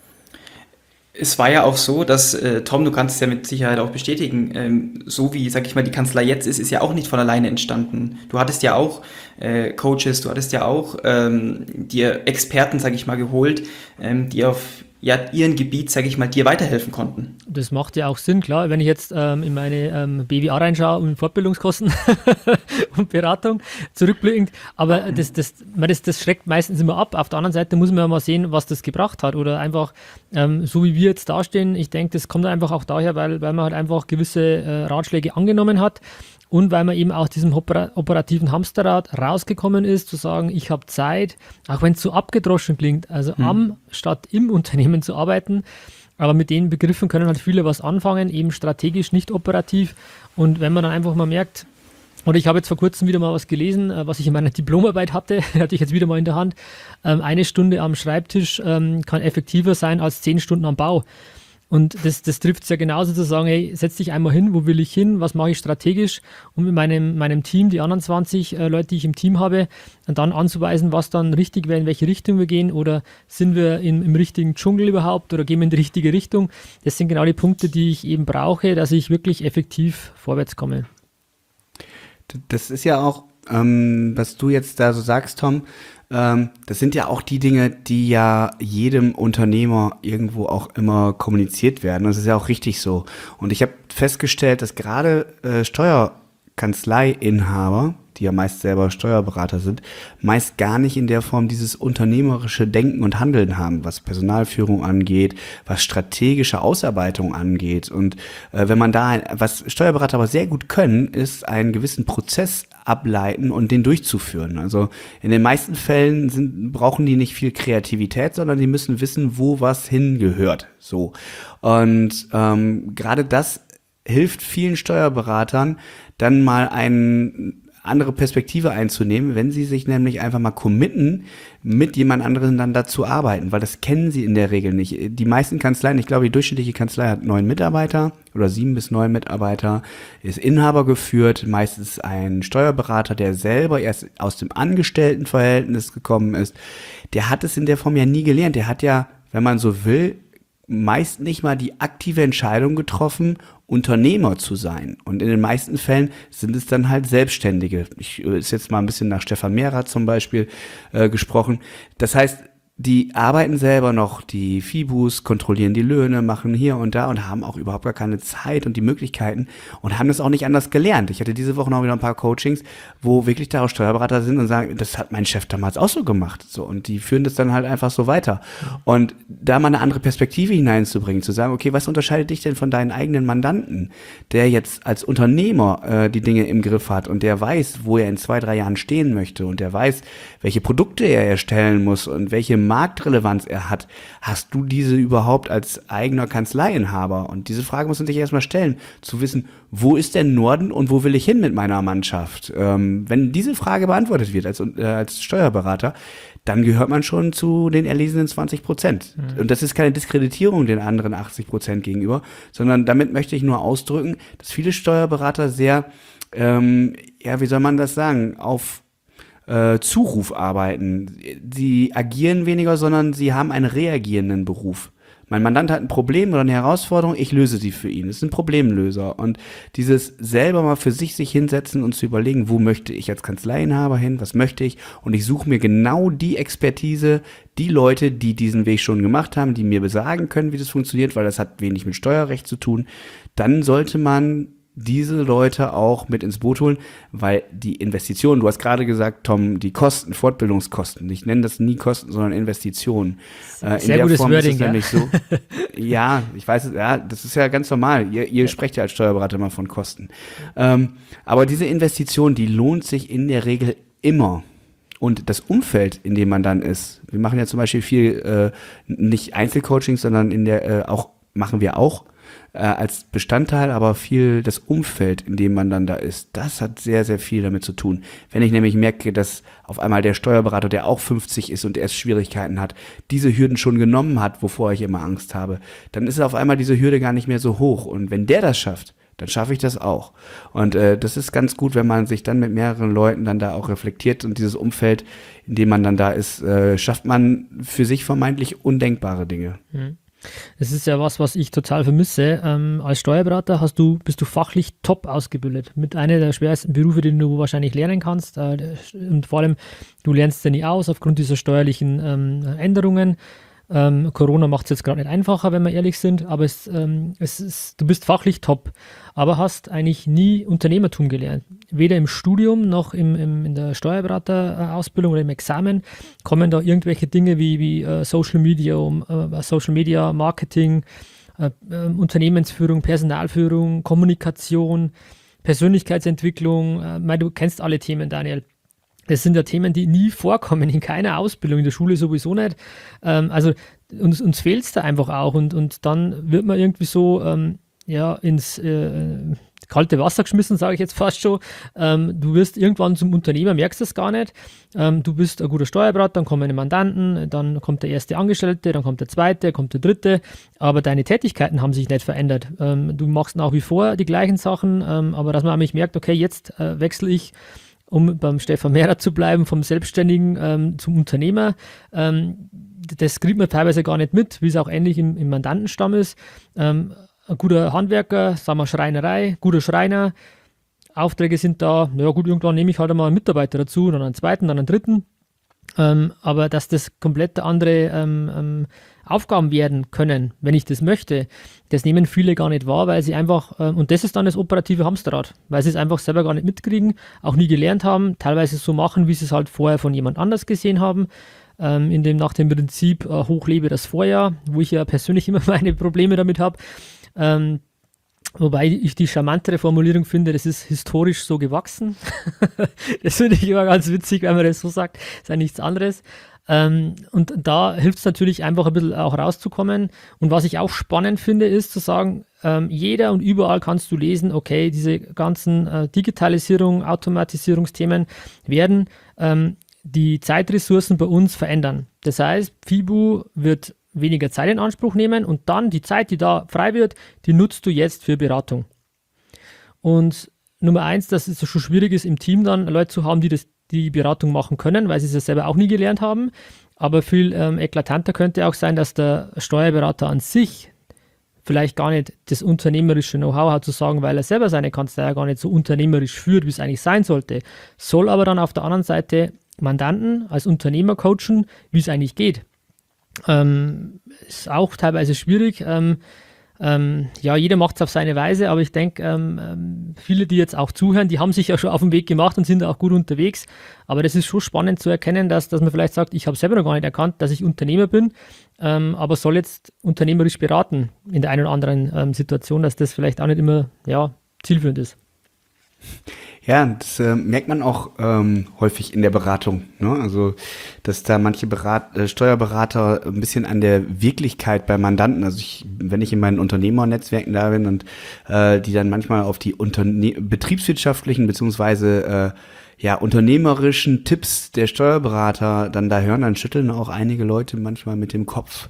Es war ja auch so, dass, äh, Tom, du kannst es ja mit Sicherheit auch bestätigen, ähm, so wie, sag ich mal, die Kanzlei jetzt ist, ist ja auch nicht von alleine entstanden. Du hattest ja auch äh, Coaches, du hattest ja auch ähm, dir Experten, sag ich mal, geholt, ähm, die auf ja, ihrem Gebiet, sag ich mal, dir weiterhelfen konnten. Das macht ja auch Sinn, klar. Wenn ich jetzt ähm, in meine ähm, B W A reinschaue und Fortbildungskosten und Beratung zurückblickend, aber das, das, man, das, das schreckt meistens immer ab. Auf der anderen Seite muss man ja mal sehen, was das gebracht hat, oder einfach ähm, so wie wir jetzt dastehen. Ich denke, das kommt einfach auch daher, weil, weil man halt einfach gewisse äh, Ratschläge angenommen hat. Und weil man eben aus diesem operativen Hamsterrad rausgekommen ist, zu sagen, ich habe Zeit, auch wenn es so abgedroschen klingt, also mhm. am statt im Unternehmen zu arbeiten. Aber mit den Begriffen können halt viele was anfangen, eben strategisch, nicht operativ. Und wenn man dann einfach mal merkt, oder ich habe jetzt vor kurzem wieder mal was gelesen, was ich in meiner Diplomarbeit hatte, hatte ich jetzt wieder mal in der Hand, eine Stunde am Schreibtisch kann effektiver sein als zehn Stunden am Bau. Und das, das trifft es ja genauso, zu sagen, hey, setz dich einmal hin, wo will ich hin, was mache ich strategisch, und mit meinem, meinem Team, die anderen zwanzig äh, Leute, die ich im Team habe, und dann anzuweisen, was dann richtig wäre, in welche Richtung wir gehen, oder sind wir in, im richtigen Dschungel überhaupt, oder gehen wir in die richtige Richtung. Das sind genau die Punkte, die ich eben brauche, dass ich wirklich effektiv vorwärts komme. Das ist ja auch, ähm, was du jetzt da so sagst, Tom, Ähm, das sind ja auch die Dinge, die ja jedem Unternehmer irgendwo auch immer kommuniziert werden. Das ist ja auch richtig so. Und ich habe festgestellt, dass gerade äh, Steuerkanzleiinhaber, die ja meist selber Steuerberater sind, meist gar nicht in der Form dieses unternehmerische Denken und Handeln haben, was Personalführung angeht, was strategische Ausarbeitung angeht. Und äh, wenn man da, ein, was Steuerberater aber sehr gut können, ist einen gewissen Prozess ableiten und den durchzuführen. Also in den meisten Fällen sind, brauchen die nicht viel Kreativität, sondern die müssen wissen, wo was hingehört. So. Und ähm, gerade das hilft vielen Steuerberatern, dann mal einen andere Perspektive einzunehmen, wenn sie sich nämlich einfach mal committen, mit jemand anderem dann dazu arbeiten, weil das kennen sie in der Regel nicht. Die meisten Kanzleien, ich glaube, die durchschnittliche Kanzlei hat neun Mitarbeiter oder sieben bis neun Mitarbeiter, ist Inhaber geführt, meistens ein Steuerberater, der selber erst aus dem Angestelltenverhältnis gekommen ist. Der hat es in der Form ja nie gelernt. Der hat ja, wenn man so will, meist nicht mal die aktive Entscheidung getroffen, Unternehmer zu sein. Und in den meisten Fällen sind es dann halt Selbstständige. Ich ist jetzt mal ein bisschen nach Stefan Mehrath zum Beispiel äh, gesprochen. Das heißt, die arbeiten selber noch, die Fibus, kontrollieren die Löhne, machen hier und da und haben auch überhaupt gar keine Zeit und die Möglichkeiten und haben das auch nicht anders gelernt. Ich hatte diese Woche noch wieder ein paar Coachings, wo wirklich da auch Steuerberater sind und sagen, das hat mein Chef damals auch so gemacht. So, und die führen das dann halt einfach so weiter. Und da mal eine andere Perspektive hineinzubringen, zu sagen, okay, was unterscheidet dich denn von deinen eigenen Mandanten, der jetzt als Unternehmer äh, die Dinge im Griff hat und der weiß, wo er in zwei, drei Jahren stehen möchte und der weiß, welche Produkte er erstellen muss und welche Marktrelevanz er hat, hast du diese überhaupt als eigener Kanzleiinhaber? Und diese Frage muss man sich erstmal stellen, zu wissen, wo ist der Norden und wo will ich hin mit meiner Mannschaft? Ähm, wenn diese Frage beantwortet wird als, äh, als Steuerberater, dann gehört man schon zu den erlesenen zwanzig Prozent. Mhm. Und das ist keine Diskreditierung den anderen achtzig Prozent gegenüber, sondern damit möchte ich nur ausdrücken, dass viele Steuerberater sehr, ähm, ja, wie soll man das sagen, auf Äh, Zuruf arbeiten. Sie agieren weniger, sondern sie haben einen reagierenden Beruf. Mein Mandant hat ein Problem oder eine Herausforderung, ich löse sie für ihn. Das ist ein Problemlöser. Und dieses selber mal für sich sich hinsetzen und zu überlegen, wo möchte ich als Kanzleiinhaber hin, was möchte ich? Und ich suche mir genau die Expertise, die Leute, die diesen Weg schon gemacht haben, die mir besagen können, wie das funktioniert, weil das hat wenig mit Steuerrecht zu tun. Dann sollte man diese Leute auch mit ins Boot holen, weil die Investitionen, du hast gerade gesagt, Tom, die Kosten, Fortbildungskosten, ich nenne das nie Kosten, sondern Investitionen. Äh, Sehr in gutes der Form Wording, ist es ja. nämlich so. Ja, ich weiß es, ja, das ist ja ganz normal. Ihr, ihr ja. sprecht ja als Steuerberater immer von Kosten. Ähm, aber diese Investition, die lohnt sich in der Regel immer. Und das Umfeld, in dem man dann ist, wir machen ja zum Beispiel viel, äh, nicht Einzelcoachings, sondern in der, äh, auch, machen wir auch, als Bestandteil, aber viel das Umfeld, in dem man dann da ist, das hat sehr, sehr viel damit zu tun. Wenn ich nämlich merke, dass auf einmal der Steuerberater, der auch fünfzig ist und erst Schwierigkeiten hat, diese Hürden schon genommen hat, wovor ich immer Angst habe, dann ist auf einmal diese Hürde gar nicht mehr so hoch. Und wenn der das schafft, dann schaffe ich das auch. Und äh, das ist ganz gut, wenn man sich dann mit mehreren Leuten dann da auch reflektiert und dieses Umfeld, in dem man dann da ist, äh, schafft man für sich vermeintlich undenkbare Dinge. Mhm. Das ist ja was, was ich total vermisse. Ähm, als Steuerberater hast du, bist du fachlich top ausgebildet. Mit einer der schwersten Berufe, die du wahrscheinlich lernen kannst. Äh, und vor allem, du lernst ja nie aus aufgrund dieser steuerlichen ähm, Änderungen. Ähm, Corona macht es jetzt gerade nicht einfacher, wenn wir ehrlich sind, aber es, ähm, es ist, du bist fachlich top, aber hast eigentlich nie Unternehmertum gelernt. Weder im Studium noch im, im, in der Steuerberaterausbildung oder im Examen kommen da irgendwelche Dinge wie, wie äh, Social Media, um, äh, Social Media Marketing, äh, äh, Unternehmensführung, Personalführung, Kommunikation, Persönlichkeitsentwicklung. Äh, mein, du kennst alle Themen, Daniel. Das sind ja Themen, die nie vorkommen, in keiner Ausbildung, in der Schule sowieso nicht. Ähm, also uns, uns fehlt es da einfach auch und, und dann wird man irgendwie so ähm, ja, ins äh, kalte Wasser geschmissen, sage ich jetzt fast schon. Ähm, du wirst irgendwann zum Unternehmer, merkst das gar nicht. Ähm, du bist ein guter Steuerberater, dann kommen die Mandanten, dann kommt der erste Angestellte, dann kommt der zweite, kommt der dritte, aber deine Tätigkeiten haben sich nicht verändert. Ähm, du machst nach wie vor die gleichen Sachen, ähm, aber dass man nämlich merkt, okay, jetzt äh, wechsle ich, um beim Stefan Mehrer zu bleiben, vom Selbstständigen ähm, zum Unternehmer. Ähm, das kriegt man teilweise gar nicht mit, wie es auch ähnlich im, im Mandantenstamm ist. Ähm, ein guter Handwerker, sagen wir Schreinerei, guter Schreiner, Aufträge sind da, ja gut, irgendwann nehme ich halt einmal einen Mitarbeiter dazu, dann einen zweiten, dann einen dritten. Ähm, aber dass das komplett andere ähm, ähm, Aufgaben werden können, wenn ich das möchte, das nehmen viele gar nicht wahr, weil sie einfach, ähm, und das ist dann das operative Hamsterrad, weil sie es einfach selber gar nicht mitkriegen, auch nie gelernt haben, teilweise so machen, wie sie es halt vorher von jemand anders gesehen haben, ähm, in dem, nach dem Prinzip äh, hochlebe das Vorjahr, wo ich ja persönlich immer meine Probleme damit habe. Ähm, Wobei ich die charmantere Formulierung finde, das ist historisch so gewachsen. Das finde ich immer ganz witzig, wenn man das so sagt. Das ist ja nichts anderes. Ähm, und da hilft es natürlich einfach ein bisschen auch rauszukommen. Und was ich auch spannend finde, ist zu sagen, ähm, jeder und überall kannst du lesen, okay, diese ganzen äh, Digitalisierung, Automatisierungsthemen werden ähm, die Zeitressourcen bei uns verändern. Das heißt, FIBU wird weniger Zeit in Anspruch nehmen und dann die Zeit, die da frei wird, die nutzt du jetzt für Beratung. Und Nummer eins, dass es schon schwierig ist, im Team dann Leute zu haben, die das, die Beratung machen können, weil sie es ja selber auch nie gelernt haben. Aber viel ähm, eklatanter könnte auch sein, dass der Steuerberater an sich vielleicht gar nicht das unternehmerische Know-how hat, zu sagen, weil er selber seine Kanzlei ja gar nicht so unternehmerisch führt, wie es eigentlich sein sollte. Soll aber dann auf der anderen Seite Mandanten als Unternehmer coachen, wie es eigentlich geht. Ähm, ist auch teilweise schwierig. Ähm, ähm, ja, jeder macht es auf seine Weise, aber ich denke, ähm, ähm, viele, die jetzt auch zuhören, die haben sich ja schon auf den Weg gemacht und sind auch gut unterwegs. Aber das ist schon spannend zu erkennen, dass, dass man vielleicht sagt, ich habe selber noch gar nicht erkannt, dass ich Unternehmer bin, ähm, aber soll jetzt unternehmerisch beraten in der einen oder anderen ähm, Situation, dass das vielleicht auch nicht immer ja, zielführend ist. Ja, das äh, merkt man auch ähm, häufig in der Beratung, ne? Also, dass da manche Berat äh, Steuerberater ein bisschen an der Wirklichkeit bei Mandanten, also ich, wenn ich in meinen Unternehmernetzwerken da bin und äh, die dann manchmal auf die Unterne betriebswirtschaftlichen beziehungsweise äh, ja, unternehmerischen Tipps der Steuerberater dann da hören, dann schütteln auch einige Leute manchmal mit dem Kopf.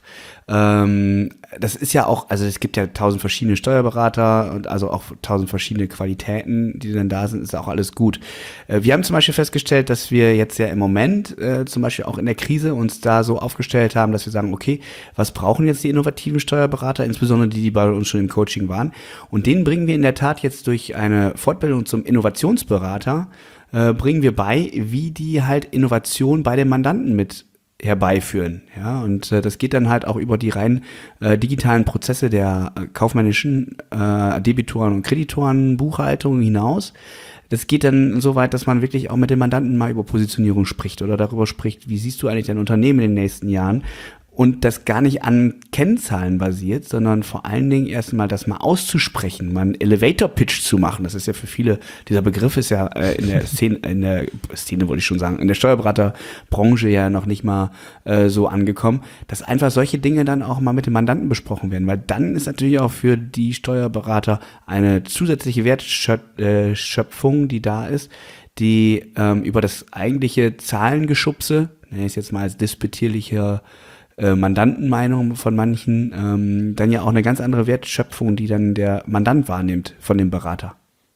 Ähm, das ist ja auch, also es gibt ja tausend verschiedene Steuerberater und also auch tausend verschiedene Qualitäten, die dann da sind, ist auch alles gut. Äh, wir haben zum Beispiel festgestellt, dass wir jetzt ja im Moment, äh, zum Beispiel auch in der Krise, uns da so aufgestellt haben, dass wir sagen, okay, was brauchen jetzt die innovativen Steuerberater, insbesondere die, die bei uns schon im Coaching waren. Und denen bringen wir in der Tat jetzt durch eine Fortbildung zum Innovationsberater Äh, bringen wir bei, wie die halt Innovation bei den Mandanten mit herbeiführen. Ja, und äh, das geht dann halt auch über die rein äh, digitalen Prozesse der äh, kaufmännischen äh, Debitoren und Kreditoren, Buchhaltung hinaus. Das geht dann so weit, dass man wirklich auch mit den Mandanten mal über Positionierung spricht oder darüber spricht, wie siehst du eigentlich dein Unternehmen in den nächsten Jahren? Und das gar nicht an Kennzahlen basiert, sondern vor allen Dingen erstmal das mal auszusprechen, mal einen Elevator-Pitch zu machen. Das ist ja für viele, dieser Begriff ist ja äh, in der Szene, in der Szene wollte ich schon sagen, in der Steuerberaterbranche ja noch nicht mal äh, so angekommen, dass einfach solche Dinge dann auch mal mit dem Mandanten besprochen werden, weil dann ist natürlich auch für die Steuerberater eine zusätzliche Wertschöpfung, die da ist, die ähm, über das eigentliche Zahlengeschubse, nenne ich es jetzt mal als disputierlicher Äh, Mandantenmeinung von manchen, ähm, dann ja auch eine ganz andere Wertschöpfung, die dann der Mandant wahrnimmt von dem Berater.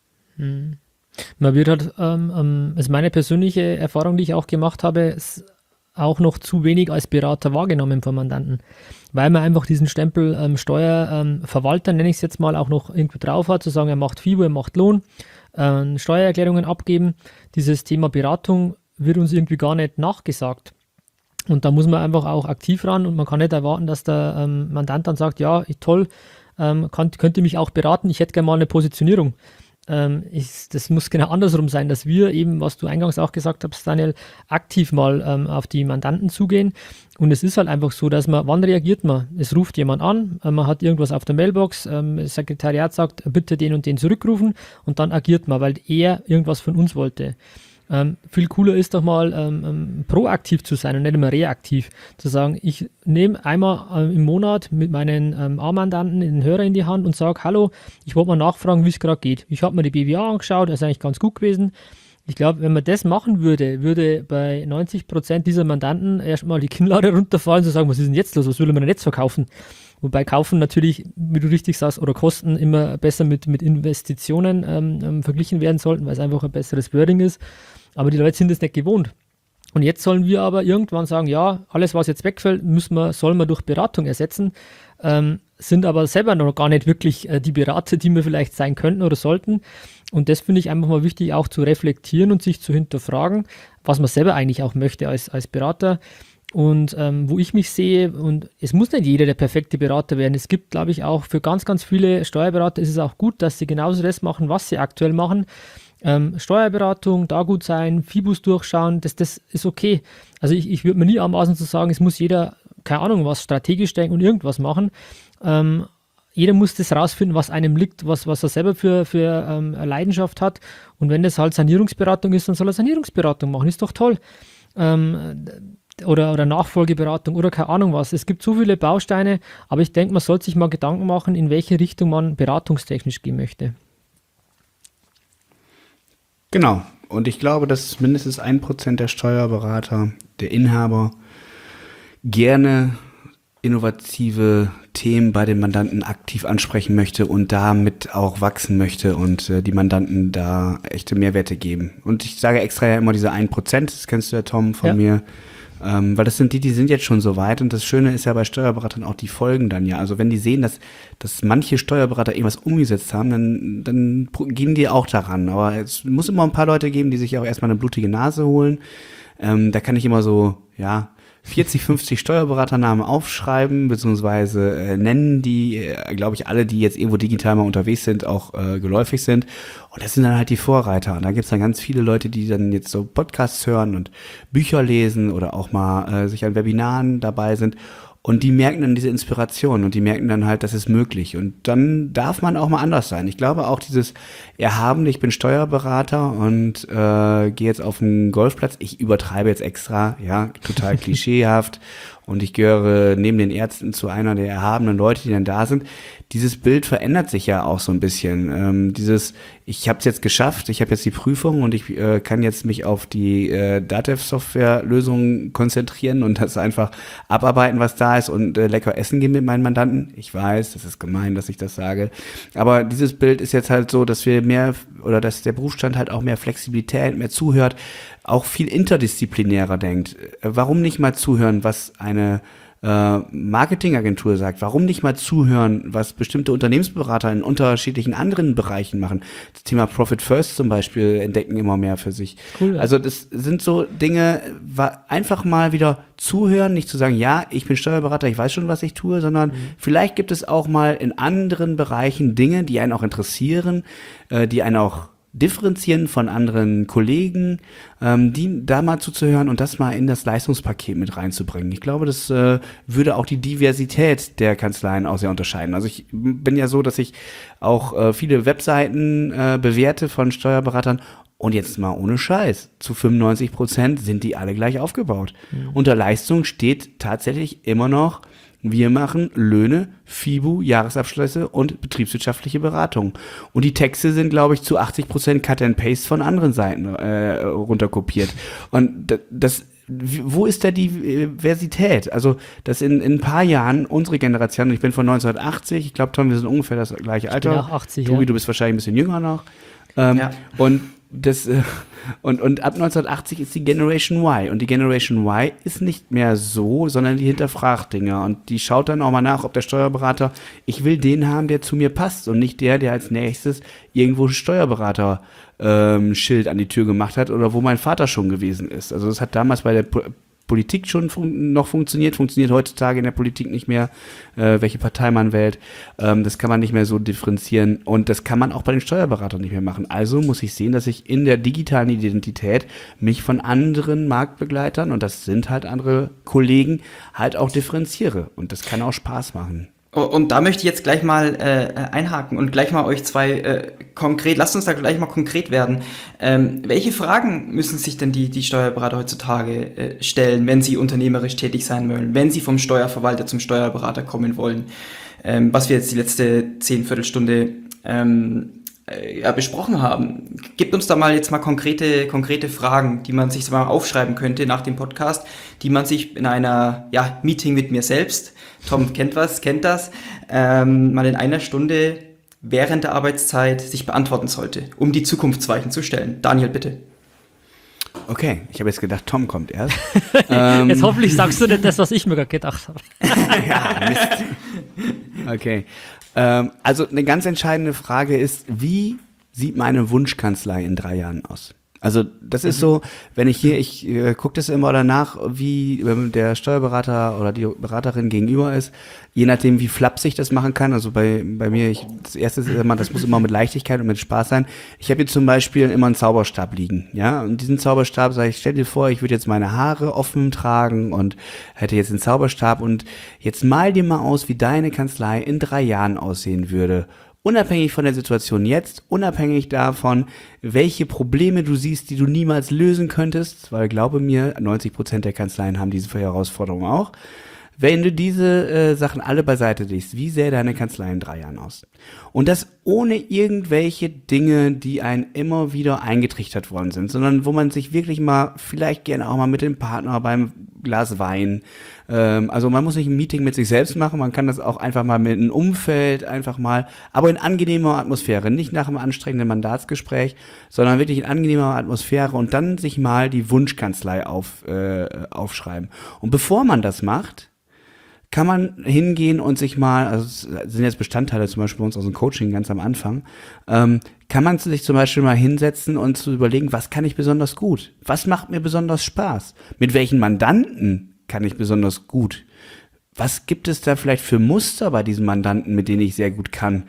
Hm. Man wird halt, ähm, ähm, ist meine persönliche Erfahrung, die ich auch gemacht habe, ist auch noch zu wenig als Berater wahrgenommen von Mandanten, weil man einfach diesen Stempel ähm, Steuerverwalter, ähm, nenne ich es jetzt mal, auch noch irgendwie drauf hat, zu sagen, er macht FIBO, er macht Lohn, äh, Steuererklärungen abgeben. Dieses Thema Beratung wird uns irgendwie gar nicht nachgesagt. Und da muss man einfach auch aktiv ran und man kann nicht erwarten, dass der ähm, Mandant dann sagt, ja, toll, ähm, kann, könnt ihr mich auch beraten, ich hätte gerne mal eine Positionierung. Ähm, ich, das muss genau andersrum sein, dass wir eben, was du eingangs auch gesagt hast, Daniel, aktiv mal ähm, auf die Mandanten zugehen. Und es ist halt einfach so, dass man, wann reagiert man? Es ruft jemand an, äh, man hat irgendwas auf der Mailbox, ähm, das Sekretariat sagt, bitte den und den zurückrufen und dann agiert man, weil er irgendwas von uns wollte. Ähm, viel cooler ist doch mal ähm, ähm, proaktiv zu sein und nicht immer reaktiv. Zu sagen, ich nehme einmal ähm, im Monat mit meinen ähm, A-Mandanten den Hörer in die Hand und sage, hallo, ich wollte mal nachfragen, wie es gerade geht. Ich habe mir die B W A angeschaut, das ist eigentlich ganz gut gewesen. Ich glaube, wenn man das machen würde, würde bei neunzig Prozent dieser Mandanten erstmal die Kinnlade runterfallen, zu sagen, was ist denn jetzt los, was will man denn jetzt verkaufen? Wobei kaufen natürlich, wie du richtig sagst, oder Kosten immer besser mit, mit Investitionen ähm, ähm, verglichen werden sollten, weil es einfach ein besseres Wording ist. Aber die Leute sind es nicht gewohnt. Und jetzt sollen wir aber irgendwann sagen, ja, alles, was jetzt wegfällt, müssen wir, sollen wir durch Beratung ersetzen, ähm, sind aber selber noch gar nicht wirklich äh, die Berater, die wir vielleicht sein könnten oder sollten. Und das finde ich einfach mal wichtig, auch zu reflektieren und sich zu hinterfragen, was man selber eigentlich auch möchte als, als Berater. Und ähm, wo ich mich sehe, und es muss nicht jeder der perfekte Berater werden. Es gibt, glaube ich, auch für ganz, ganz viele Steuerberater ist es auch gut, dass sie genauso das machen, was sie aktuell machen. Ähm, Steuerberatung, da gut sein, FIBUS durchschauen, das, das ist okay. Also ich, ich würde mir nie anmaßen zu sagen, es muss jeder, keine Ahnung, was strategisch denken und irgendwas machen. Ähm, jeder muss das rausfinden, was einem liegt, was, was er selber für, für ähm, Leidenschaft hat. Und wenn das halt Sanierungsberatung ist, dann soll er Sanierungsberatung machen, ist doch toll. Ähm, oder, oder Nachfolgeberatung oder keine Ahnung was. Es gibt so viele Bausteine, aber ich denke, man sollte sich mal Gedanken machen, in welche Richtung man beratungstechnisch gehen möchte. Genau. Und ich glaube, dass mindestens ein Prozent der Steuerberater, der Inhaber, gerne innovative Themen bei den Mandanten aktiv ansprechen möchte und damit auch wachsen möchte und äh, die Mandanten da echte Mehrwerte geben. Und ich sage extra ja immer diese ein Prozent, das kennst du ja, Tom, von ja. mir. Ähm, weil das sind die, die sind jetzt schon so weit und das Schöne ist ja bei Steuerberatern auch die Folgen dann ja. Also wenn die sehen, dass, dass manche Steuerberater irgendwas umgesetzt haben, dann, dann gehen die auch daran. Aber es muss immer ein paar Leute geben, die sich auch erstmal eine blutige Nase holen. Ähm, da kann ich immer so, ja, vierzig, fünfzig Steuerberaternamen aufschreiben, beziehungsweise äh, nennen, die, äh, glaube ich, alle, die jetzt irgendwo digital mal unterwegs sind, auch äh, geläufig sind. Und das sind dann halt die Vorreiter. Und da gibt's dann ganz viele Leute, die dann jetzt so Podcasts hören und Bücher lesen oder auch mal äh, sich an Webinaren dabei sind. Und die merken dann diese Inspiration und die merken dann halt, das ist möglich. Und dann darf man auch mal anders sein. Ich glaube auch dieses Erhabene, ich bin Steuerberater und äh, gehe jetzt auf den Golfplatz. Ich übertreibe jetzt extra, ja, total klischeehaft. Und ich gehöre neben den Ärzten zu einer der erhabenen Leute, die dann da sind. Dieses Bild verändert sich ja auch so ein bisschen. Ähm, dieses, ich habe es jetzt geschafft, ich habe jetzt die Prüfung und ich äh, kann jetzt mich auf die äh, Datev-Software-Lösung konzentrieren und das einfach abarbeiten, was da ist und äh, lecker essen gehen mit meinen Mandanten. Ich weiß, das ist gemein, dass ich das sage. Aber dieses Bild ist jetzt halt so, dass wir mehr, oder dass der Berufsstand halt auch mehr Flexibilität, mehr zuhört, auch viel interdisziplinärer denkt. Warum nicht mal zuhören, was eine äh, Marketingagentur sagt? Warum nicht mal zuhören, was bestimmte Unternehmensberater in unterschiedlichen anderen Bereichen machen? Das Thema Profit First zum Beispiel entdecken immer mehr für sich. Cool, ja. Also das sind so Dinge, einfach mal wieder zuhören, nicht zu sagen, ja, ich bin Steuerberater, ich weiß schon, was ich tue, sondern mhm. vielleicht gibt es auch mal in anderen Bereichen Dinge, die einen auch interessieren, äh, die einen auch differenzieren von anderen Kollegen, ähm, die da mal zuzuhören und das mal in das Leistungspaket mit reinzubringen. Ich glaube, das äh, würde auch die Diversität der Kanzleien auch sehr unterscheiden. Also ich bin ja so, dass ich auch äh, viele Webseiten äh, bewerte von Steuerberatern und jetzt mal ohne Scheiß, zu fünfundneunzig Prozent sind die alle gleich aufgebaut. Mhm. Unter Leistung steht tatsächlich immer noch, wir machen Löhne, FIBU, Jahresabschlüsse und betriebswirtschaftliche Beratung. Und die Texte sind, glaube ich, zu achtzig Prozent Cut and Paste von anderen Seiten äh, runterkopiert. Und das, das wo ist da die Diversität? Also, dass in, in ein paar Jahren unsere Generation, ich bin von neunzehnhundertachtzig, ich glaube, Tom, wir sind ungefähr das gleiche Alter. Ich bin auch achtzig, Tobi, ja. Du bist wahrscheinlich ein bisschen jünger noch. Ähm, ja. Und das äh, und und ab neunzehnhundertachtzig ist die Generation Y und die Generation Y ist nicht mehr so, sondern die hinterfragt Dinge und die schaut dann auch mal nach, ob der Steuerberater, ich will den haben, der zu mir passt und nicht der, der als nächstes irgendwo ein Steuerberater ähm, Schild an die Tür gemacht hat oder wo mein Vater schon gewesen ist. Also das hat damals bei der Po- Politik schon fun- noch funktioniert, funktioniert heutzutage in der Politik nicht mehr, äh, welche Partei man wählt. Ähm, das kann man nicht mehr so differenzieren und das kann man auch bei den Steuerberatern nicht mehr machen. Also muss ich sehen, dass ich in der digitalen Identität mich von anderen Marktbegleitern, und das sind halt andere Kollegen, halt auch differenziere und das kann auch Spaß machen. Und da möchte ich jetzt gleich mal äh, einhaken und gleich mal euch zwei äh, konkret, lasst uns da gleich mal konkret werden. Ähm, welche Fragen müssen sich denn die, die Steuerberater heutzutage äh, stellen, wenn sie unternehmerisch tätig sein wollen, wenn sie vom Steuerverwalter zum Steuerberater kommen wollen? Ähm, was wir jetzt die letzte zehn Viertelstunde ähm, äh, ja, besprochen haben. Gebt uns da mal jetzt mal konkrete, konkrete Fragen, die man sich mal aufschreiben könnte nach dem Podcast, die man sich in einer ja, Meeting mit mir selbst, Tom kennt was, kennt das, ähm, mal in einer Stunde während der Arbeitszeit sich beantworten sollte, um die Zukunftsweichen zu stellen. Daniel, bitte. Okay, ich habe jetzt gedacht, Tom kommt erst. ähm, jetzt hoffentlich sagst du nicht das, was ich mir gerade gedacht habe. Ja, Mist. Okay, ähm, also eine ganz entscheidende Frage ist, wie sieht meine Wunschkanzlei in drei Jahren aus? Also das ist so, wenn ich hier, ich äh, gucke das immer danach, wie äh, der Steuerberater oder die Beraterin gegenüber ist, je nachdem wie flapsig das machen kann. Also bei bei mir, ich, das erste ist immer, das muss immer mit Leichtigkeit und mit Spaß sein. Ich habe hier zum Beispiel immer einen Zauberstab liegen, ja, und diesen Zauberstab, sage ich, stell dir vor, ich würde jetzt meine Haare offen tragen und hätte jetzt einen Zauberstab und jetzt mal dir mal aus, wie deine Kanzlei in drei Jahren aussehen würde. Unabhängig von der Situation jetzt, unabhängig davon, welche Probleme du siehst, die du niemals lösen könntest, weil glaube mir, neunzig Prozent der Kanzleien haben diese Herausforderungen auch. Wenn du diese äh, Sachen alle beiseite legst, wie sähe deine Kanzlei in drei Jahren aus? Und das ohne irgendwelche Dinge, die einem immer wieder eingetrichtert worden sind, sondern wo man sich wirklich mal, vielleicht gerne auch mal mit dem Partner beim Glas Wein, ähm, also man muss nicht ein Meeting mit sich selbst machen, man kann das auch einfach mal mit einem Umfeld, einfach mal, aber in angenehmer Atmosphäre, nicht nach einem anstrengenden Mandatsgespräch, sondern wirklich in angenehmer Atmosphäre und dann sich mal die Wunschkanzlei auf, äh, aufschreiben. Und bevor man das macht, kann man hingehen und sich mal, also es sind jetzt Bestandteile zum Beispiel bei uns aus dem Coaching ganz am Anfang, ähm, kann man sich zum Beispiel mal hinsetzen und zu überlegen, was kann ich besonders gut? Was macht mir besonders Spaß? Mit welchen Mandanten kann ich besonders gut? Was gibt es da vielleicht für Muster bei diesen Mandanten, mit denen ich sehr gut kann?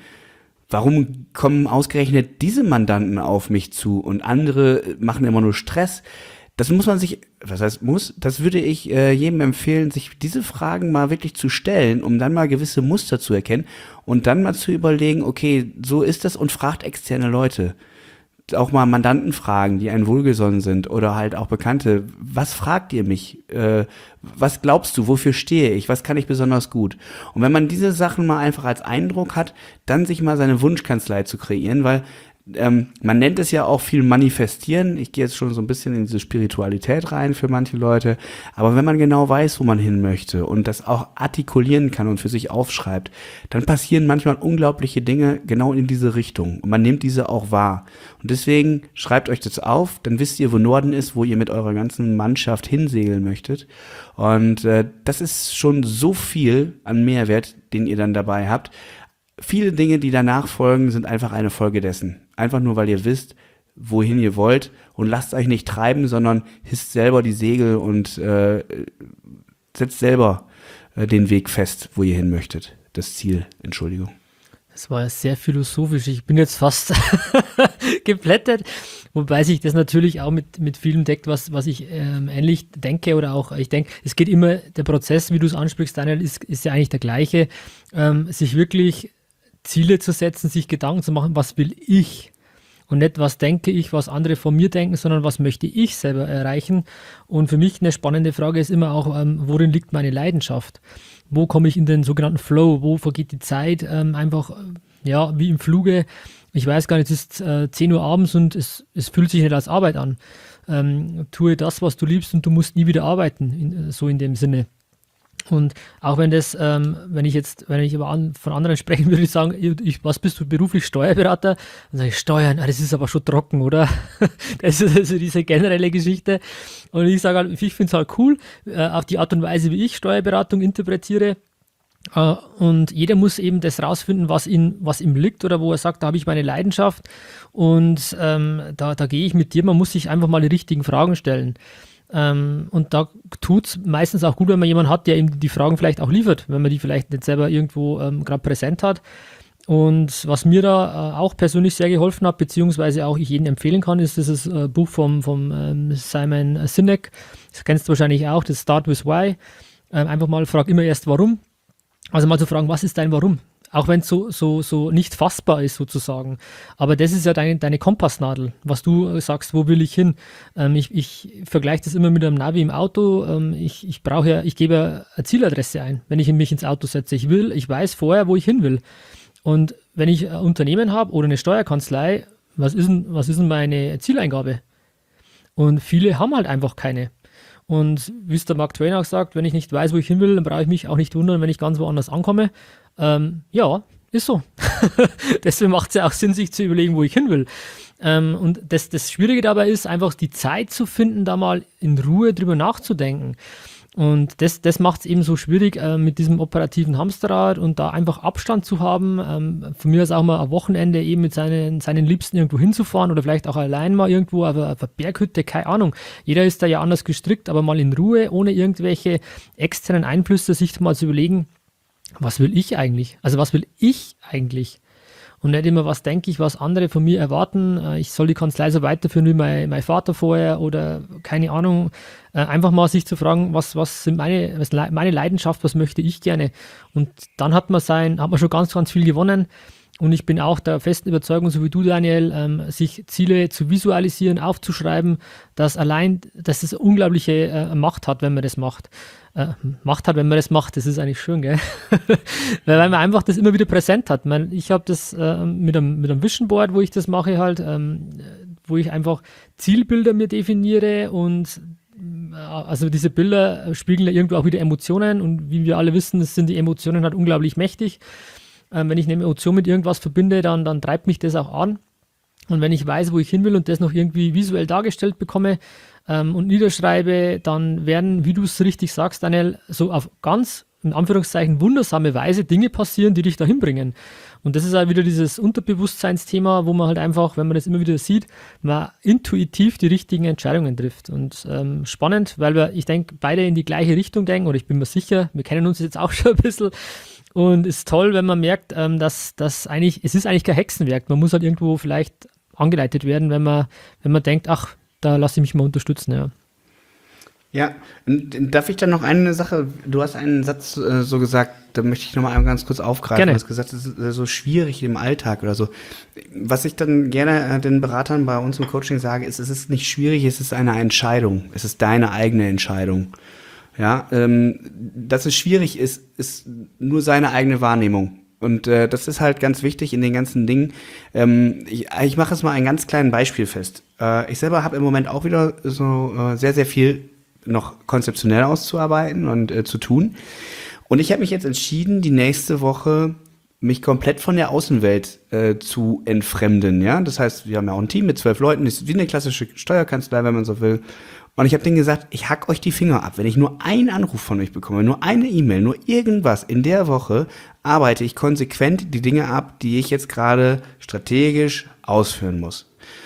Warum kommen ausgerechnet diese Mandanten auf mich zu und andere machen immer nur Stress? Das muss man sich, was heißt muss, das würde ich äh, jedem empfehlen, sich diese Fragen mal wirklich zu stellen, um dann mal gewisse Muster zu erkennen und dann mal zu überlegen, okay, so ist das, und fragt externe Leute. Auch mal Mandanten fragen, die einen wohlgesonnen sind, oder halt auch Bekannte. Was fragt ihr mich? Äh, was glaubst du? Wofür stehe ich? Was kann ich besonders gut? Und wenn man diese Sachen mal einfach als Eindruck hat, dann sich mal seine Wunschkanzlei zu kreieren, weil ähm, man nennt es ja auch viel manifestieren. Ich gehe jetzt schon so ein bisschen in diese Spiritualität rein für manche Leute. Aber wenn man genau weiß, wo man hin möchte und das auch artikulieren kann und für sich aufschreibt, dann passieren manchmal unglaubliche Dinge genau in diese Richtung. Und man nimmt diese auch wahr. Und deswegen schreibt euch das auf, dann wisst ihr, wo Norden ist, wo ihr mit eurer ganzen Mannschaft hinsegeln möchtet. Und äh, das ist schon so viel an Mehrwert, den ihr dann dabei habt. Viele Dinge, die danach folgen, sind einfach eine Folge dessen. Einfach nur, weil ihr wisst, wohin ihr wollt, und lasst euch nicht treiben, sondern hisst selber die Segel und äh, setzt selber äh, den Weg fest, wo ihr hin möchtet. Das Ziel, Entschuldigung. Das war ja sehr philosophisch. Ich bin jetzt fast geplättet, wobei sich das natürlich auch mit, mit vielem deckt, was, was ich ähm, ähnlich denke, oder auch, ich denke, es geht immer, der Prozess, wie du es ansprichst, Daniel, ist, ist ja eigentlich der gleiche, ähm, sich wirklich Ziele zu setzen, sich Gedanken zu machen, was will ich? Und nicht, was denke ich, was andere von mir denken, sondern was möchte ich selber erreichen? Und für mich eine spannende Frage ist immer auch, ähm, worin liegt meine Leidenschaft? Wo komme ich in den sogenannten Flow? Wo vergeht die Zeit? Ähm, einfach, ja, wie im Fluge. Ich weiß gar nicht, es ist äh, zehn Uhr abends und es, es fühlt sich nicht als Arbeit an. Ähm, tue das, was du liebst, und du musst nie wieder arbeiten, in, so in dem Sinne. Und auch wenn das, ähm, wenn ich jetzt, wenn ich über an, von anderen sprechen würde, ich sagen, ich, was bist du beruflich, Steuerberater? Dann sage ich, Steuern, ah, das ist aber schon trocken, oder? Das ist also diese generelle Geschichte. Und ich sage halt, ich finde es halt cool, äh, auf die Art und Weise, wie ich Steuerberatung interpretiere. Uh, und jeder muss eben das rausfinden, was, ihn, was ihm liegt, oder wo er sagt, da habe ich meine Leidenschaft, und ähm, da, da gehe ich mit dir. Man muss sich einfach mal die richtigen Fragen stellen. Ähm, und da tut es meistens auch gut, wenn man jemanden hat, der ihm die Fragen vielleicht auch liefert, wenn man die vielleicht nicht selber irgendwo ähm, gerade präsent hat. Und was mir da äh, auch persönlich sehr geholfen hat, beziehungsweise auch ich jedem empfehlen kann, ist dieses äh, Buch vom, vom ähm, Simon Sinek. Das kennst du wahrscheinlich auch, das Start with Why. Ähm, einfach mal, frag immer erst warum. Also mal zu fragen, was ist dein Warum? Auch wenn es so, so, so nicht fassbar ist sozusagen. Aber das ist ja deine, deine Kompassnadel, was du sagst, wo will ich hin? Ähm, ich ich vergleiche das immer mit einem Navi im Auto. Ähm, ich ich brauche ja, ich gebe ja eine Zieladresse ein, wenn ich mich ins Auto setze. Ich will, ich weiß vorher, wo ich hin will. Und wenn ich ein Unternehmen habe oder eine Steuerkanzlei, was ist denn, was ist denn meine Zieleingabe? Und viele haben halt einfach keine. Und wie es der Mark Twain auch sagt, wenn ich nicht weiß, wo ich hin will, dann brauche ich mich auch nicht wundern, wenn ich ganz woanders ankomme. Ähm, ja, ist so. Deswegen macht es ja auch Sinn, sich zu überlegen, wo ich hin will. Ähm, und das, das Schwierige dabei ist, einfach die Zeit zu finden, da mal in Ruhe drüber nachzudenken. Und das, das macht es eben so schwierig äh, mit diesem operativen Hamsterrad, und da einfach Abstand zu haben. Ähm, von mir ist auch mal am Wochenende eben mit seinen, seinen Liebsten irgendwo hinzufahren, oder vielleicht auch allein mal irgendwo auf einer Berghütte, keine Ahnung. Jeder ist da ja anders gestrickt, aber mal in Ruhe, ohne irgendwelche externen Einflüsse, sich mal zu überlegen, was will ich eigentlich? Also was will ich eigentlich? Und nicht immer, was denke ich, was andere von mir erwarten. Ich soll die Kanzlei so weiterführen wie mein, mein Vater vorher, oder keine Ahnung. Einfach mal sich zu fragen, was, was sind meine, was meine Leidenschaft, was möchte ich gerne? Und dann hat man sein, hat man schon ganz, ganz viel gewonnen. Und ich bin auch der festen Überzeugung, so wie du, Daniel, ähm, sich Ziele zu visualisieren, aufzuschreiben, dass allein, dass es unglaubliche äh, Macht hat, wenn man das macht. Äh, Macht hat, wenn man das macht, das ist eigentlich schön, gell? Weil man einfach das immer wieder präsent hat. Ich, ich habe das äh, mit, einem, mit einem Vision Board, wo ich das mache halt, ähm, wo ich einfach Zielbilder mir definiere, und äh, also diese Bilder spiegeln ja irgendwo auch wieder Emotionen, und wie wir alle wissen, sind die Emotionen halt unglaublich mächtig. Ähm, wenn ich eine Emotion mit irgendwas verbinde, dann, dann treibt mich das auch an. Und wenn ich weiß, wo ich hin will und das noch irgendwie visuell dargestellt bekomme ähm, und niederschreibe, dann werden, wie du es richtig sagst, Daniel, so auf ganz in Anführungszeichen wundersame Weise Dinge passieren, die dich dahin bringen. Und das ist halt wieder dieses Unterbewusstseinsthema, wo man halt einfach, wenn man das immer wieder sieht, man intuitiv die richtigen Entscheidungen trifft. Und ähm, spannend, weil wir, ich denke, beide in die gleiche Richtung denken, oder ich bin mir sicher, wir kennen uns jetzt auch schon ein bisschen. Und es ist toll, wenn man merkt, ähm, dass das eigentlich, es ist eigentlich kein Hexenwerk. Man muss halt irgendwo vielleicht angeleitet werden, wenn man, wenn man denkt, ach, da lasse ich mich mal unterstützen, ja. Ja, darf ich dann noch eine Sache, du hast einen Satz äh, so gesagt, da möchte ich nochmal ganz kurz aufgreifen. Gerne. Du hast gesagt, es ist äh, so schwierig im Alltag oder so. Was ich dann gerne äh, den Beratern bei uns im Coaching sage, ist, es ist nicht schwierig, es ist eine Entscheidung. Es ist deine eigene Entscheidung. Ja, ähm, dass es schwierig ist, ist nur seine eigene Wahrnehmung. Und äh, das ist halt ganz wichtig in den ganzen Dingen. Ähm, ich ich mache jetzt mal ein ganz kleines Beispiel fest. Äh, ich selber habe im Moment auch wieder so äh, sehr, sehr viel noch konzeptionell auszuarbeiten und äh, zu tun. Und ich habe mich jetzt entschieden, die nächste Woche mich komplett von der Außenwelt äh, zu entfremden. Ja, das heißt, wir haben ja auch ein Team mit zwölf Leuten, das ist wie eine klassische Steuerkanzlei, wenn man so will. Und ich habe denen gesagt, ich hack euch die Finger ab. Wenn ich nur einen Anruf von euch bekomme, nur eine E-Mail, nur irgendwas, in der Woche arbeite ich konsequent die Dinge ab, die ich jetzt gerade strategisch ausführen muss.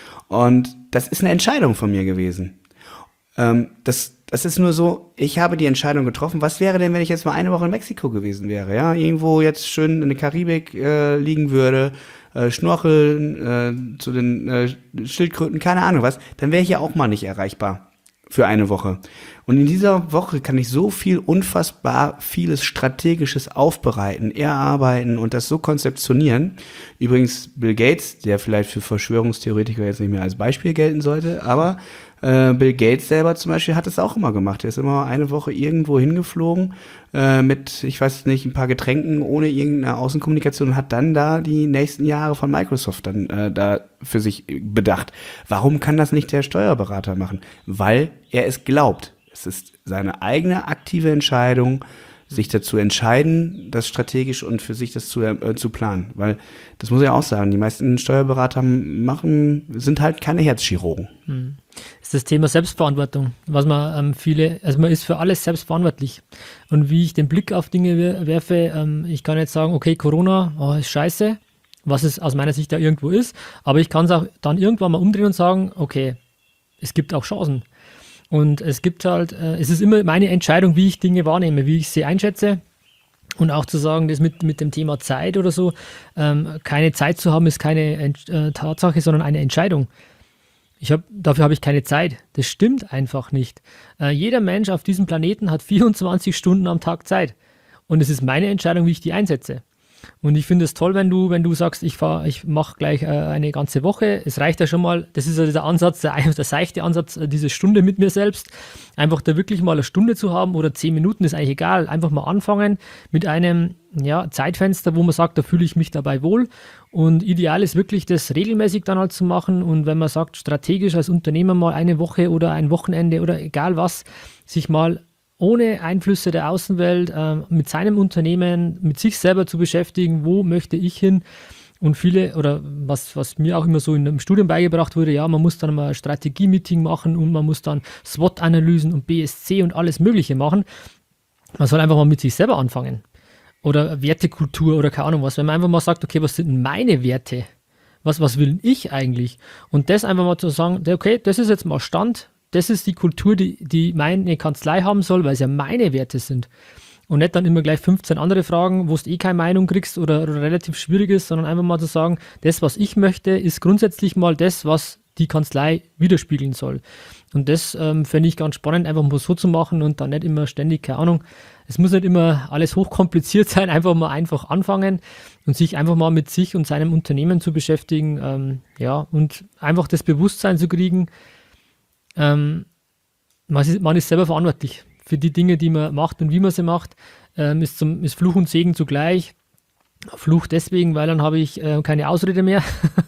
Und das ist eine Entscheidung von mir gewesen. Ähm, das Das ist nur so, ich habe die Entscheidung getroffen, was wäre denn, wenn ich jetzt mal eine Woche in Mexiko gewesen wäre, ja, irgendwo jetzt schön in der Karibik äh, liegen würde, äh, schnorcheln, äh, zu den äh, Schildkröten, keine Ahnung was, dann wäre ich ja auch mal nicht erreichbar für eine Woche. Und in dieser Woche kann ich so viel unfassbar vieles Strategisches aufbereiten, erarbeiten und das so konzeptionieren. Übrigens Bill Gates, der vielleicht für Verschwörungstheoretiker jetzt nicht mehr als Beispiel gelten sollte, aber äh, Bill Gates selber zum Beispiel hat es auch immer gemacht. Er ist immer eine Woche irgendwo hingeflogen äh, mit, ich weiß nicht, ein paar Getränken ohne irgendeine Außenkommunikation und hat dann da die nächsten Jahre von Microsoft dann äh, da für sich bedacht. Warum kann das nicht der Steuerberater machen? Weil er es glaubt. Es ist seine eigene aktive Entscheidung, sich dazu entscheiden, das strategisch und für sich das zu, äh, zu planen. Weil, das muss ich auch sagen, die meisten Steuerberater machen, sind halt keine Herzchirurgen. Hm. Das ist das Thema Selbstverantwortung, was man ähm, viele, also man ist für alles selbstverantwortlich. Und wie ich den Blick auf Dinge wer- werfe, ähm, ich kann jetzt sagen, okay, Corona, oh, ist scheiße, was es aus meiner Sicht ja irgendwo ist, aber ich kann es auch dann irgendwann mal umdrehen und sagen, okay, es gibt auch Chancen. Und es gibt halt, äh, es ist immer meine Entscheidung, wie ich Dinge wahrnehme, wie ich sie einschätze. Und auch zu sagen, das mit, mit dem Thema Zeit oder so, ähm, keine Zeit zu haben, ist keine Ent- äh, Tatsache, sondern eine Entscheidung. Ich hab, dafür habe ich keine Zeit. Das stimmt einfach nicht. Äh, jeder Mensch auf diesem Planeten hat vierundzwanzig Stunden am Tag Zeit. Und es ist meine Entscheidung, wie ich die einsetze. Und ich finde es toll, wenn du, wenn du sagst, ich fahr, ich mache gleich äh, eine ganze Woche. Es reicht ja schon mal, das ist ja der Ansatz, der, der seichte Ansatz, äh, diese Stunde mit mir selbst. Einfach da wirklich mal eine Stunde zu haben oder zehn Minuten, ist eigentlich egal. Einfach mal anfangen mit einem ja, Zeitfenster, wo man sagt, da fühle ich mich dabei wohl. Und ideal ist wirklich, das regelmäßig dann halt zu machen. Und wenn man sagt, strategisch als Unternehmer mal eine Woche oder ein Wochenende oder egal was, sich mal ohne Einflüsse der Außenwelt äh, mit seinem Unternehmen, mit sich selber zu beschäftigen, wo möchte ich hin? Und viele, oder was, was mir auch immer so in einem Studium beigebracht wurde, ja, man muss dann mal ein Strategie-Meeting machen und man muss dann SWOT-Analysen und B S C und alles Mögliche machen. Man soll einfach mal mit sich selber anfangen. Oder Wertekultur oder keine Ahnung was. Wenn man einfach mal sagt, okay, was sind denn meine Werte? Was, was will ich eigentlich? Und das einfach mal zu sagen, okay, das ist jetzt mal Stand. Das ist die Kultur, die, die meine Kanzlei haben soll, weil es ja meine Werte sind. Und nicht dann immer gleich fünfzehn andere Fragen, wo du eh keine Meinung kriegst oder, oder relativ schwierig ist, sondern einfach mal zu sagen, das, was ich möchte, ist grundsätzlich mal das, was die Kanzlei widerspiegeln soll. Und das ähm, fände ich ganz spannend, einfach mal so zu machen und dann nicht immer ständig, keine Ahnung, es muss nicht immer alles hochkompliziert sein, einfach mal einfach anfangen und sich einfach mal mit sich und seinem Unternehmen zu beschäftigen, ähm, ja, und einfach das Bewusstsein zu kriegen, Ähm, man, ist, man ist selber verantwortlich für die Dinge, die man macht und wie man sie macht. Ähm, ist, zum, ist Fluch und Segen zugleich. Fluch deswegen, weil dann habe ich äh, keine Ausrede mehr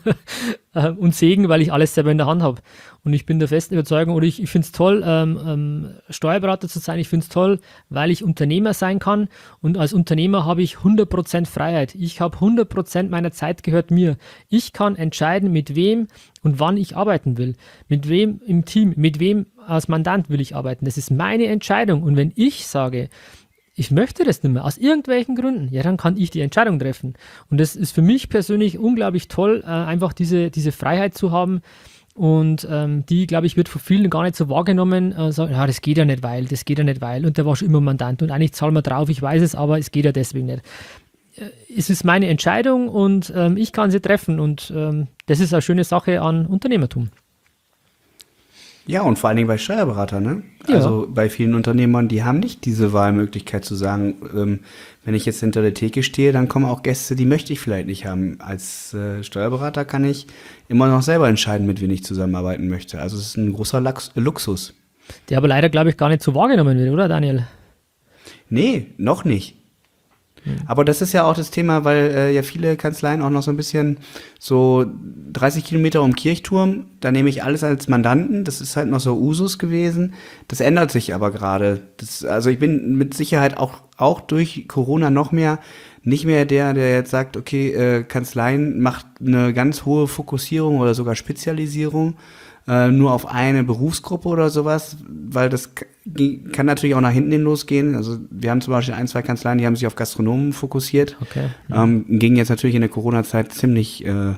äh, und Segen, weil ich alles selber in der Hand habe. Und ich bin der festen Überzeugung, oder ich, ich finde es toll, ähm, ähm, Steuerberater zu sein. Ich finde es toll, weil ich Unternehmer sein kann. Und als Unternehmer habe ich hundert Prozent Freiheit. Ich habe hundert Prozent meiner Zeit gehört mir. Ich kann entscheiden, mit wem und wann ich arbeiten will. Mit wem im Team, mit wem als Mandant will ich arbeiten. Das ist meine Entscheidung. Und wenn ich sage, ich möchte das nicht mehr, aus irgendwelchen Gründen, ja, dann kann ich die Entscheidung treffen. Und das ist für mich persönlich unglaublich toll, äh, einfach diese, diese Freiheit zu haben. Und ähm, die, glaube ich, wird von vielen gar nicht so wahrgenommen. Äh, sagen, ja, das geht ja nicht, weil, das geht ja nicht, weil. Und der war schon immer Mandant. Und eigentlich zahlen wir drauf, ich weiß es, aber es geht ja deswegen nicht. Äh, es ist meine Entscheidung und ähm, ich kann sie treffen. Und ähm, das ist eine schöne Sache an Unternehmertum. Ja, und vor allen Dingen bei Steuerberatern, ne? Ja. Also bei vielen Unternehmern, die haben nicht diese Wahlmöglichkeit zu sagen, ähm, wenn ich jetzt hinter der Theke stehe, dann kommen auch Gäste, die möchte ich vielleicht nicht haben. Als äh, Steuerberater kann ich immer noch selber entscheiden, mit wem ich zusammenarbeiten möchte. Also es ist ein großer Lux- Luxus. Der aber leider, glaube ich, gar nicht so wahrgenommen wird, oder Daniel? Nee, noch nicht. Aber das ist ja auch das Thema, weil äh, ja viele Kanzleien auch noch so ein bisschen so dreißig Kilometer um Kirchturm, da nehme ich alles als Mandanten, das ist halt noch so Usus gewesen. Das ändert sich aber gerade. Das, also ich bin mit Sicherheit auch, auch durch Corona noch mehr nicht mehr der, der jetzt sagt, okay, äh, Kanzleien macht eine ganz hohe Fokussierung oder sogar Spezialisierung äh, nur auf eine Berufsgruppe oder sowas, weil das k- kann natürlich auch nach hinten hin losgehen. Also wir haben zum Beispiel ein, zwei Kanzleien, die haben sich auf Gastronomen fokussiert. Okay. Ähm, ging jetzt natürlich in der Corona-Zeit ziemlich äh,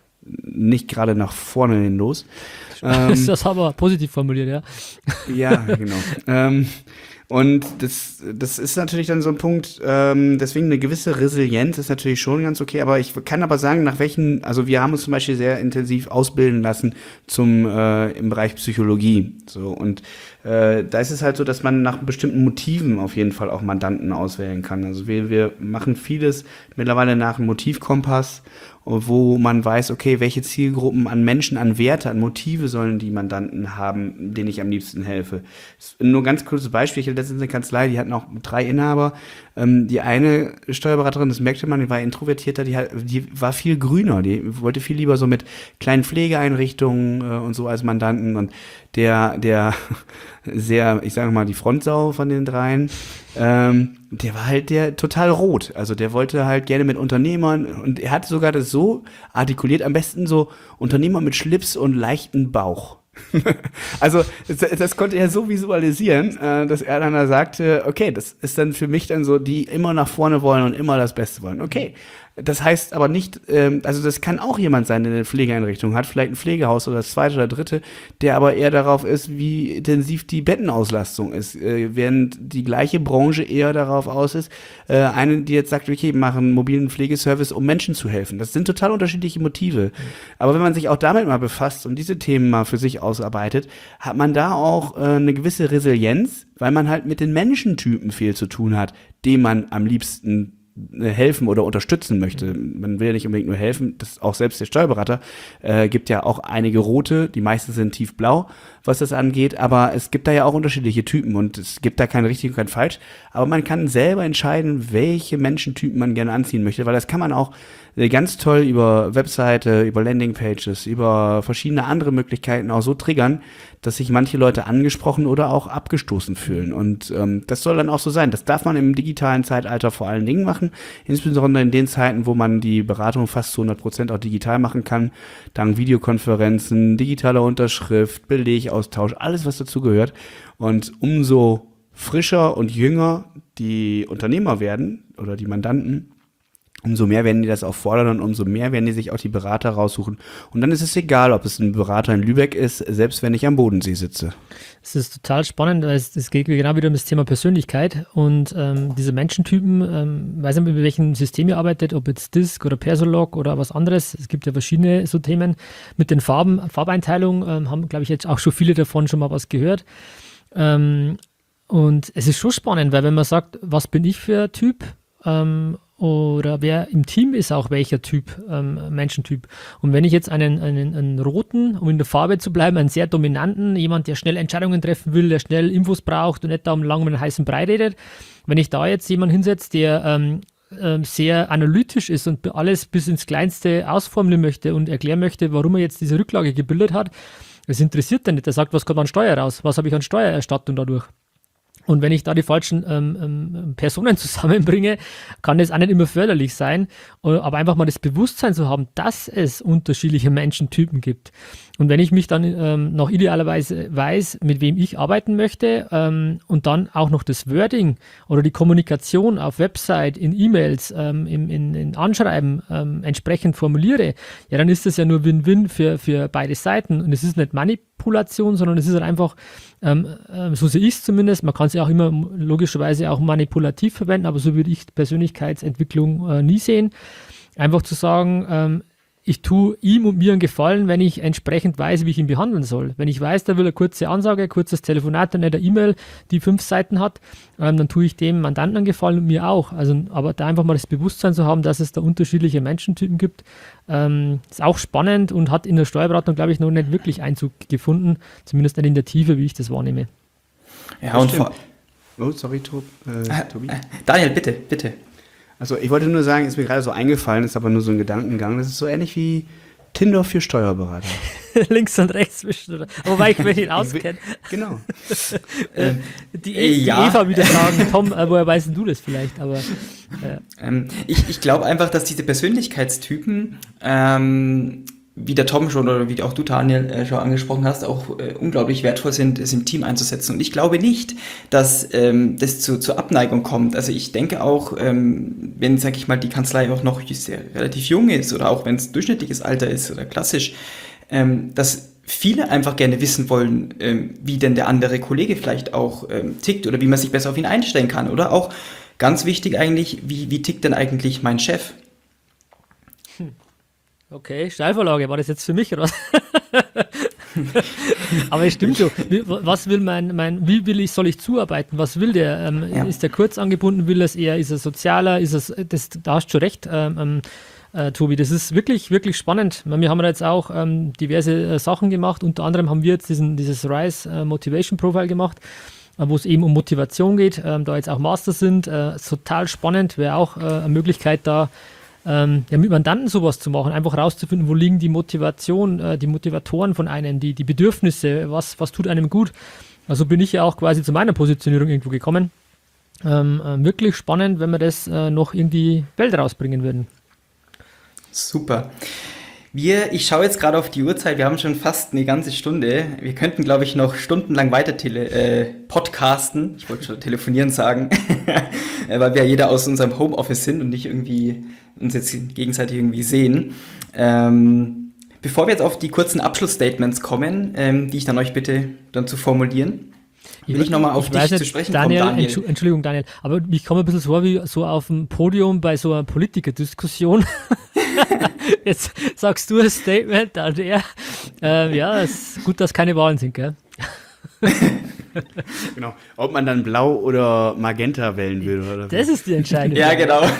nicht gerade nach vorne hin los. Ähm, Ist das aber positiv formuliert, ja. ja, genau. ähm, und das, das ist natürlich dann so ein Punkt, ähm, deswegen eine gewisse Resilienz ist natürlich schon ganz okay, aber ich kann aber sagen, nach welchen, also wir haben uns zum Beispiel sehr intensiv ausbilden lassen zum äh, im Bereich Psychologie. So, und äh, da ist es halt so, dass man nach bestimmten Motiven auf jeden Fall auch Mandanten auswählen kann. Also wir, wir machen vieles mittlerweile nach einem Motivkompass, wo man weiß, okay, welche Zielgruppen an Menschen, an Werte, an Motive sollen die Mandanten haben, denen ich am liebsten helfe. Nur ein ganz kurzes Beispiel, ich hatte letztens eine Kanzlei, die hatten auch drei Inhaber. Ähm, die eine Steuerberaterin, das merkte man, die war introvertierter, die, hat, die war viel grüner, die wollte viel lieber so mit kleinen Pflegeeinrichtungen äh, und so als Mandanten, und der, der sehr, ich sage mal, die Frontsau von den dreien, ähm, der war halt der total rot. Also der wollte halt gerne mit Unternehmern, und er hat sogar das so artikuliert, am besten so Unternehmer mit Schlips und leichten Bauch. Also das, das konnte er so visualisieren, äh, dass er dann da sagte, okay, das ist dann für mich dann so, die immer nach vorne wollen und immer das Beste wollen. Okay, das heißt aber nicht, ähm, also das kann auch jemand sein, der eine Pflegeeinrichtung hat, vielleicht ein Pflegehaus oder das zweite oder dritte, der aber eher darauf ist, wie intensiv die Bettenauslastung ist, äh, während die gleiche Branche eher darauf aus ist, äh, eine, die jetzt sagt, okay, wir machen einen mobilen Pflegeservice, um Menschen zu helfen. Das sind total unterschiedliche Motive. Mhm. Aber wenn man sich auch damit mal befasst und diese Themen mal für sich ausarbeitet, hat man da auch äh, eine gewisse Resilienz, weil man halt mit den Menschentypen viel zu tun hat, dem man am liebsten helfen oder unterstützen möchte. Man will ja nicht unbedingt nur helfen, das auch selbst der Steuerberater äh, gibt ja auch einige rote, die meisten sind tiefblau, was das angeht, aber es gibt da ja auch unterschiedliche Typen und es gibt da kein richtig und kein falsch, aber man kann selber entscheiden, welche Menschentypen man gerne anziehen möchte, weil das kann man auch ganz toll über Webseite, über Landingpages, über verschiedene andere Möglichkeiten auch so triggern, dass sich manche Leute angesprochen oder auch abgestoßen fühlen. Und ähm, das soll dann auch so sein. Das darf man im digitalen Zeitalter vor allen Dingen machen, insbesondere in den Zeiten, wo man die Beratung fast zu hundert Prozent auch digital machen kann, dank Videokonferenzen, digitaler Unterschrift, Belegaustausch, alles, was dazu gehört. Und umso frischer und jünger die Unternehmer werden oder die Mandanten, umso mehr werden die das auch fordern und umso mehr werden die sich auch die Berater raussuchen. Und dann ist es egal, ob es ein Berater in Lübeck ist, selbst wenn ich am Bodensee sitze. Es ist total spannend, weil es, es geht genau wieder um das Thema Persönlichkeit und ähm, diese Menschentypen, ähm, weiß nicht, mit welchem System ihr arbeitet, ob jetzt Disk oder Persolog oder was anderes. Es gibt ja verschiedene so Themen. Mit den Farben, Farbeinteilung ähm, haben, glaube ich, jetzt auch schon viele davon schon mal was gehört. Ähm, und es ist schon spannend, weil wenn man sagt, was bin ich für ein Typ, ähm, oder wer im Team ist auch welcher Typ, ähm, Menschentyp. Und wenn ich jetzt einen, einen, einen roten, um in der Farbe zu bleiben, einen sehr dominanten, jemand, der schnell Entscheidungen treffen will, der schnell Infos braucht und nicht da um lang um einen heißen Brei redet, wenn ich da jetzt jemanden hinsetze, der ähm, ähm, sehr analytisch ist und alles bis ins Kleinste ausformeln möchte und erklären möchte, warum er jetzt diese Rücklage gebildet hat, das interessiert den nicht. Der sagt, was kommt an Steuer raus? Was habe ich an Steuererstattung dadurch? Und wenn ich da die falschen ähm, ähm, Personen zusammenbringe, kann das auch nicht immer förderlich sein. Aber einfach mal das Bewusstsein zu haben, dass es unterschiedliche Menschentypen gibt. Und wenn ich mich dann ähm, noch idealerweise weiß, mit wem ich arbeiten möchte ähm, und dann auch noch das Wording oder die Kommunikation auf Website, in E-Mails, ähm, in, in, in Anschreiben ähm, entsprechend formuliere, ja, dann ist das ja nur Win-Win für, für beide Seiten. Und es ist nicht Manipulation, sondern es ist halt einfach, ähm, äh, so sehe ich es zumindest, man kann es ja auch immer logischerweise auch manipulativ verwenden, aber so würde ich Persönlichkeitsentwicklung äh, nie sehen. Einfach zu sagen, ähm, ich tue ihm und mir einen Gefallen, wenn ich entsprechend weiß, wie ich ihn behandeln soll. Wenn ich weiß, der will eine kurze Ansage, ein kurzes Telefonat und nicht eine E-Mail, die fünf Seiten hat, ähm, dann tue ich dem Mandanten einen Gefallen und mir auch. Also, aber da einfach mal das Bewusstsein zu haben, dass es da unterschiedliche Menschentypen gibt, ähm, ist auch spannend und hat in der Steuerberatung, glaube ich, noch nicht wirklich Einzug gefunden, zumindest nicht in der Tiefe, wie ich das wahrnehme. Ja, und vor, Oh, sorry, Tob, äh, Tobi. Daniel, bitte, bitte. Also ich wollte nur sagen, ist mir gerade so eingefallen, ist aber nur so ein Gedankengang, das ist so ähnlich wie Tinder für Steuerberater. Links und rechts zwischen, wobei ich mich nicht auskenne. Genau. äh, die, äh, die ja. Eva wieder sagen, Tom, äh, woher weißt du das vielleicht? Aber äh. Ähm, ich ich glaube einfach, dass diese Persönlichkeitstypen, ähm, wie der Tom schon oder wie auch du, Daniel, äh, schon angesprochen hast, auch äh, unglaublich wertvoll sind, es im Team einzusetzen. Und ich glaube nicht, dass ähm, das zu, zur Abneigung kommt. Also ich denke auch, ähm, wenn, sag ich mal, die Kanzlei auch noch sehr, relativ jung ist oder auch wenn es durchschnittliches Alter ist oder klassisch, ähm, dass viele einfach gerne wissen wollen, ähm, wie denn der andere Kollege vielleicht auch ähm, tickt oder wie man sich besser auf ihn einstellen kann. Oder auch ganz wichtig eigentlich, wie, wie tickt denn eigentlich mein Chef? Okay, Steilvorlage, war das jetzt für mich oder was? Aber es stimmt so. Wie, was will mein, mein, wie will ich, soll ich zuarbeiten? Was will der? Ähm, Ja. Ist der kurz angebunden? Will er es eher? Ist er sozialer? Ist es, das, da hast du schon recht, ähm, äh, Tobi. Das ist wirklich, wirklich spannend. Wir haben jetzt auch ähm, diverse äh, Sachen gemacht. Unter anderem haben wir jetzt diesen, dieses RISE äh, Motivation Profile gemacht, äh, wo es eben um Motivation geht. Ähm, da jetzt auch Master sind. Äh, total spannend. Wäre auch äh, eine Möglichkeit da, Ähm, ja, mit Mandanten sowas zu machen, einfach rauszufinden, wo liegen die Motivation, äh, die Motivatoren von einem, die, die Bedürfnisse, was, was tut einem gut. Also bin ich ja auch quasi zu meiner Positionierung irgendwo gekommen. Ähm, äh, wirklich spannend, wenn wir das äh, noch in die Welt rausbringen würden. Super. Wir, ich schaue jetzt gerade auf die Uhrzeit, wir haben schon fast eine ganze Stunde. Wir könnten, glaube ich, noch stundenlang weiter tele äh, podcasten. Ich wollte schon telefonieren sagen, weil wir ja jeder aus unserem Homeoffice sind und nicht irgendwie uns jetzt gegenseitig irgendwie sehen. Ähm, bevor wir jetzt auf die kurzen Abschlussstatements kommen, ähm, die ich dann euch bitte dann zu formulieren, will ich nochmal auf ich dich weiß nicht, zu sprechen Daniel, kommen, Daniel. Entschu- Entschuldigung, Daniel, aber ich komme ein bisschen so vor wie so auf dem Podium bei so einer Politikerdiskussion. Jetzt sagst du ein Statement, dann der. Äh, ja, es ist gut, dass keine Wahlen sind, gell? Genau. Ob man dann blau oder magenta wählen will. Oder Das ist die entscheidende Ja, Frage. genau.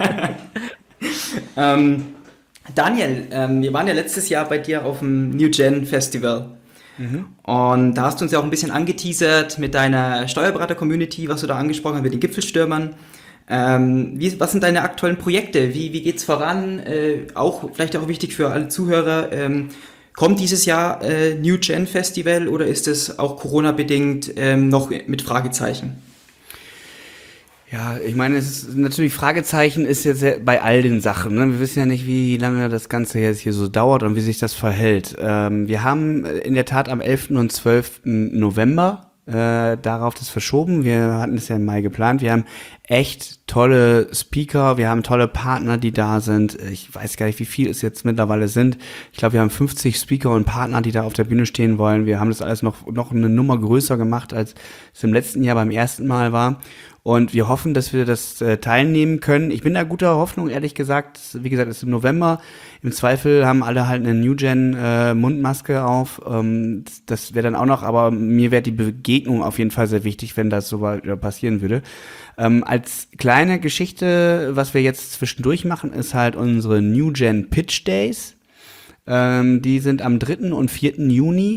ähm, Daniel, ähm, wir waren ja letztes Jahr bei dir auf dem New Gen Festival. Und da hast du uns ja auch ein bisschen angeteasert mit deiner Steuerberater-Community, was du da angesprochen hast, mit den Gipfelstürmern. Ähm, wie, was sind deine aktuellen Projekte? Wie, wie geht's voran? Äh, auch vielleicht auch wichtig für alle Zuhörer. Ähm, kommt dieses Jahr äh, New Gen Festival oder ist es auch Corona-bedingt ähm, noch mit Fragezeichen? Ja, ich meine, es ist natürlich Fragezeichen ist jetzt sehr- bei all den Sachen. Ne? Wir wissen ja nicht, wie lange das Ganze jetzt hier so dauert und wie sich das verhält. Ähm, wir haben in der Tat am elften und zwölften November äh, darauf das verschoben. Wir hatten es ja im Mai geplant. Wir haben echt tolle Speaker, wir haben tolle Partner, die da sind. Ich weiß gar nicht, wie viel es jetzt mittlerweile sind. Ich glaube, wir haben fünfzig Speaker und Partner, die da auf der Bühne stehen wollen. Wir haben das alles noch, noch eine Nummer größer gemacht, als es im letzten Jahr beim ersten Mal war. Und wir hoffen, dass wir das äh, teilnehmen können. Ich bin da guter Hoffnung, ehrlich gesagt. Wie gesagt, es ist im November. Im Zweifel haben alle halt eine New-Gen-Mundmaske äh, auf. Ähm, das das wäre dann auch noch, aber mir wäre die Begegnung auf jeden Fall sehr wichtig, wenn das so weit, äh, passieren würde. Ähm, als kleine Geschichte, was wir jetzt zwischendurch machen, ist halt unsere New-Gen Pitch Days. Ähm, die sind am dritten und vierten Juni.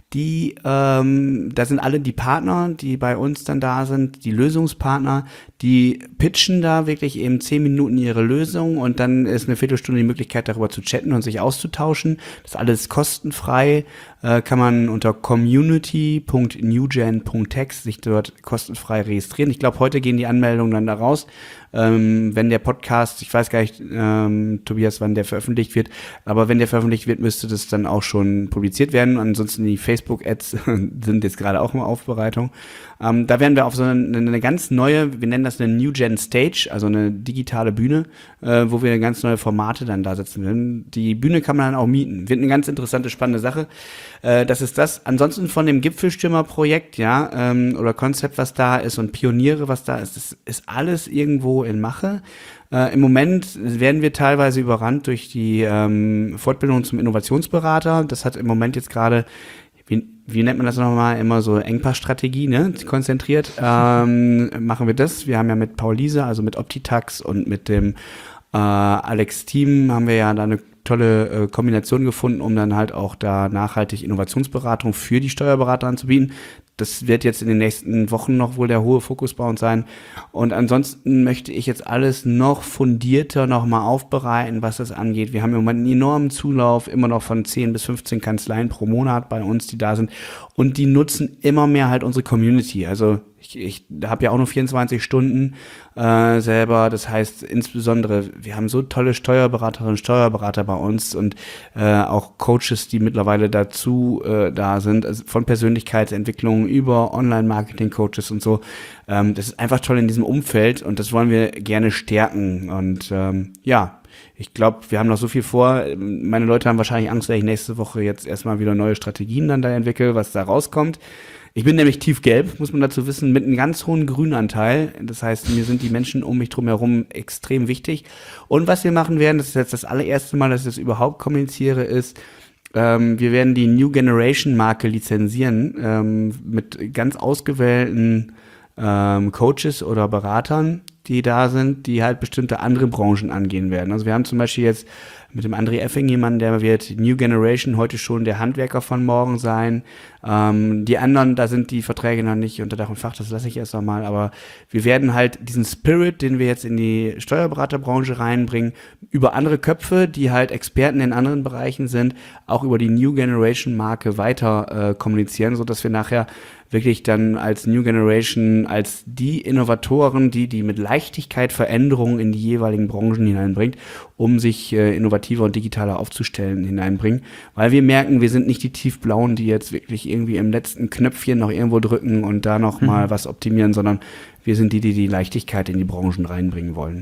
Die, ähm, da sind alle die Partner, die bei uns dann da sind, die Lösungspartner, die pitchen da wirklich eben zehn Minuten ihre Lösung und dann ist eine Viertelstunde die Möglichkeit, darüber zu chatten und sich auszutauschen. Das ist alles kostenfrei, äh, kann man unter community punkt newgen punkt tech sich dort kostenfrei registrieren. Ich glaube, heute gehen die Anmeldungen dann da raus. Ähm, wenn der Podcast, ich weiß gar nicht, ähm, Tobias, wann der veröffentlicht wird, aber wenn der veröffentlicht wird, müsste das dann auch schon publiziert werden. Ansonsten die Facebook-Ads sind jetzt gerade auch in Aufbereitung. Ähm, da werden wir auf so eine, eine ganz neue, wir nennen das eine New Gen Stage, also eine digitale Bühne, äh, wo wir ganz neue Formate dann da setzen werden. Die Bühne kann man dann auch mieten. Wird eine ganz interessante, spannende Sache. Äh, das ist das. Ansonsten von dem Gipfelstürmer-Projekt, ja, ähm, oder Konzept, was da ist und Pioniere, was da ist, das ist alles irgendwo in Mache. Äh, Im Moment werden wir teilweise überrannt durch die ähm, Fortbildung zum Innovationsberater. Das hat im Moment jetzt gerade, wie, wie nennt man das nochmal, immer so Engpassstrategie, ne, konzentriert. Ähm, machen wir das. Wir haben ja mit Paul Liese, also mit Optitax und mit dem äh, Alex Team haben wir ja da eine tolle äh, Kombination gefunden, um dann halt auch da nachhaltig Innovationsberatung für die Steuerberater anzubieten. Das wird jetzt in den nächsten Wochen noch wohl der hohe Fokus bei uns sein. Und ansonsten möchte ich jetzt alles noch fundierter nochmal aufbereiten, was das angeht. Wir haben im Moment einen enormen Zulauf, immer noch von zehn bis fünfzehn Kanzleien pro Monat bei uns, die da sind. Und die nutzen immer mehr halt unsere Community. Also ich, ich habe ja auch nur vierundzwanzig Stunden äh, selber. Das heißt insbesondere, wir haben so tolle Steuerberaterinnen und Steuerberater bei uns und äh, auch Coaches, die mittlerweile dazu äh, da sind, also von Persönlichkeitsentwicklung über Online-Marketing-Coaches und so. Ähm, das ist einfach toll in diesem Umfeld und das wollen wir gerne stärken. Und ähm, ja, ich glaube, wir haben noch so viel vor. Meine Leute haben wahrscheinlich Angst, dass ich nächste Woche jetzt erstmal wieder neue Strategien dann da entwickle, was da rauskommt. Ich bin nämlich tiefgelb, muss man dazu wissen, mit einem ganz hohen Grünanteil. Das heißt, mir sind die Menschen um mich drum herum extrem wichtig. Und was wir machen werden, das ist jetzt das allererste Mal, dass ich das überhaupt kommuniziere, ist, ähm, wir werden die New Generation Marke lizenzieren ähm, mit ganz ausgewählten ähm, Coaches oder Beratern, die da sind, die halt bestimmte andere Branchen angehen werden. Also wir haben zum Beispiel jetzt mit dem André Effing jemanden, der wird New Generation heute schon der Handwerker von morgen sein. Ähm, die anderen, da sind die Verträge noch nicht unter Dach und Fach, das lasse ich erst nochmal. Aber wir werden halt diesen Spirit, den wir jetzt in die Steuerberaterbranche reinbringen, über andere Köpfe, die halt Experten in anderen Bereichen sind, auch über die New Generation Marke weiter äh, kommunizieren, sodass wir nachher wirklich dann als New Generation, als die Innovatoren, die die mit Leichtigkeit Veränderungen in die jeweiligen Branchen hineinbringt, um sich äh, innovativer und digitaler aufzustellen, hineinbringen. Weil wir merken, wir sind nicht die Tiefblauen, die jetzt wirklich irgendwie im letzten Knöpfchen noch irgendwo drücken und da noch mal mhm. was optimieren, sondern wir sind die, die die Leichtigkeit in die Branchen reinbringen wollen.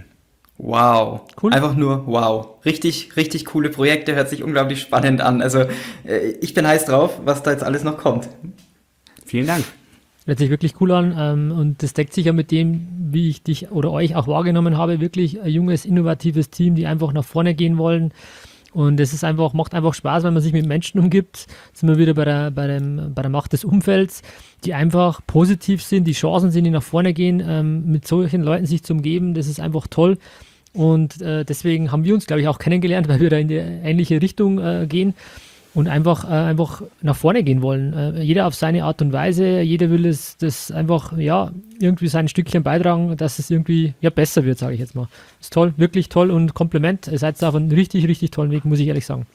Wow, cool. Einfach nur wow. Richtig, richtig coole Projekte, hört sich unglaublich spannend an. Also äh, ich bin heiß drauf, was da jetzt alles noch kommt. Vielen Dank. Hört sich wirklich cool an ähm, und das deckt sich ja mit dem, wie ich dich oder euch auch wahrgenommen habe, wirklich ein junges, innovatives Team, die einfach nach vorne gehen wollen und es ist einfach, macht einfach Spaß, wenn man sich mit Menschen umgibt. Jetzt sind wir wieder bei der, bei dem, bei der Macht des Umfelds, die einfach positiv sind, die Chancen sind, die nach vorne gehen, ähm, mit solchen Leuten sich zu umgeben, das ist einfach toll und äh, deswegen haben wir uns, glaube ich, auch kennengelernt, weil wir da in die ähnliche Richtung äh, gehen. Und einfach, äh, einfach nach vorne gehen wollen. Äh, jeder auf seine Art und Weise, jeder will es, das einfach, ja, irgendwie sein Stückchen beitragen, dass es irgendwie, ja, besser wird, sage ich jetzt mal. Ist toll, wirklich toll und Kompliment. Ihr seid auf einem richtig, richtig tollen Weg, muss ich ehrlich sagen.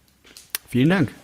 Vielen Dank.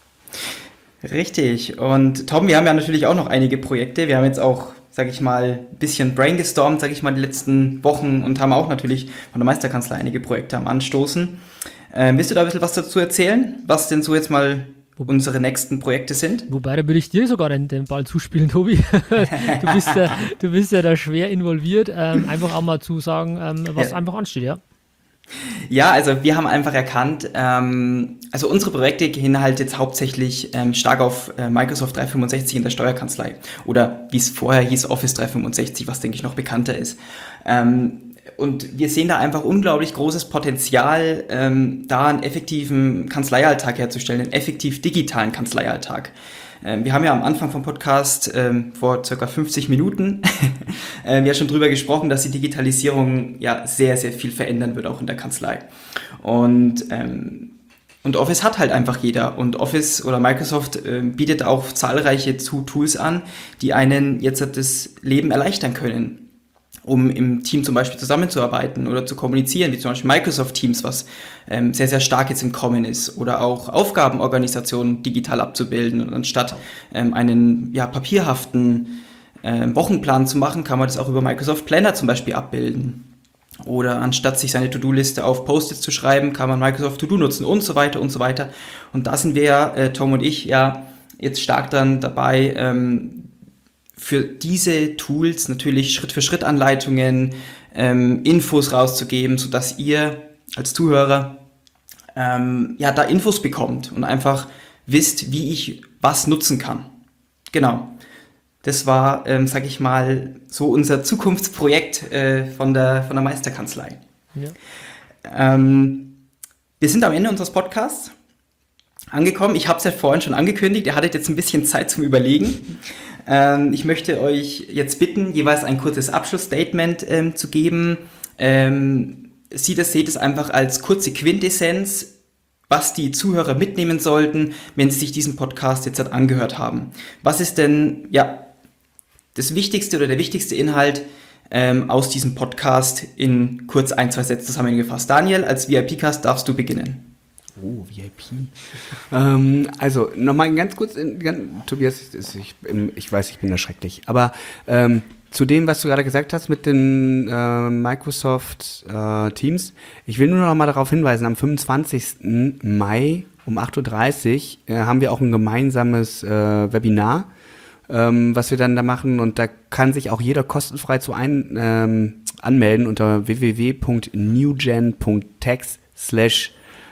Richtig. Und Tom, wir haben ja natürlich auch noch einige Projekte. Wir haben jetzt auch, sage ich mal, ein bisschen brainstormt, sage ich mal, die letzten Wochen und haben auch natürlich von der Meisterkanzlei einige Projekte am Anstoßen. Äh, willst du da ein bisschen was dazu erzählen, was denn so jetzt mal unsere nächsten Projekte sind? Wobei, da würde ich dir sogar den, den Ball zuspielen, Tobi. du, bist ja, du bist ja da schwer involviert. Ähm, einfach auch mal zu sagen, ähm, was ja. einfach ansteht, ja. Ja, also wir haben einfach erkannt, ähm, also unsere Projekte gehen halt jetzt hauptsächlich ähm, stark auf äh, Microsoft dreihundertfünfundsechzig in der Steuerkanzlei oder wie es vorher hieß, Office dreihundertfünfundsechzig, was denke ich noch bekannter ist. Ähm, Und wir sehen da einfach unglaublich großes Potenzial, ähm, da einen effektiven Kanzleialltag herzustellen, einen effektiv digitalen Kanzleialltag. Ähm, wir haben ja am Anfang vom Podcast ähm, vor circa fünfzig Minuten ähm, ja schon drüber gesprochen, dass die Digitalisierung ja sehr, sehr viel verändern wird, auch in der Kanzlei. Und ähm, Und Office hat halt einfach jeder. Und Office oder Microsoft äh, bietet auch zahlreiche Tools an, die einen jetzt das Leben erleichtern können, um im Team zum Beispiel zusammenzuarbeiten oder zu kommunizieren, wie zum Beispiel Microsoft Teams, was ähm, sehr, sehr stark jetzt im Kommen ist, oder auch Aufgabenorganisationen digital abzubilden. Und anstatt ähm, einen ja, papierhaften äh, Wochenplan zu machen, kann man das auch über Microsoft Planner zum Beispiel abbilden. Oder anstatt sich seine To-Do-Liste auf Post-its zu schreiben, kann man Microsoft To-Do nutzen und so weiter und so weiter. Und da sind wir ja, äh, Tom und ich, ja jetzt stark dann dabei, ähm, für diese Tools natürlich Schritt-für-Schritt-Anleitungen, ähm, Infos rauszugeben, sodass ihr als Zuhörer ähm, ja da Infos bekommt und einfach wisst, wie ich was nutzen kann. Genau. Das war, ähm, sag ich mal, so unser Zukunftsprojekt äh, von der, von der Meisterkanzlei. Ja. Ähm, wir sind am Ende unseres Podcasts angekommen. Ich habe es ja vorhin schon angekündigt. Ihr hattet jetzt ein bisschen Zeit zum Überlegen. Ähm, ich möchte euch jetzt bitten, jeweils ein kurzes Abschlussstatement ähm, zu geben. Ähm, seht es, seht es einfach als kurze Quintessenz, was die Zuhörer mitnehmen sollten, wenn sie sich diesen Podcast jetzt halt angehört haben. Was ist denn, ja, das Wichtigste oder der wichtigste Inhalt ähm, aus diesem Podcast in kurz ein, zwei Sätzen zusammengefasst? Daniel, als V I P-Cast darfst du beginnen. Oh, V I P. ähm, also, nochmal ganz kurz, in, ganz, Tobias, ich, ich weiß, ich bin da schrecklich, aber ähm, zu dem, was du gerade gesagt hast mit den äh, Microsoft äh, Teams, ich will nur noch mal darauf hinweisen, am fünfundzwanzigsten Mai um acht Uhr dreißig äh, haben wir auch ein gemeinsames äh, Webinar, ähm, was wir dann da machen, und da kann sich auch jeder kostenfrei zu ein, ähm, anmelden unter w w w punkt newgen punkt tex slash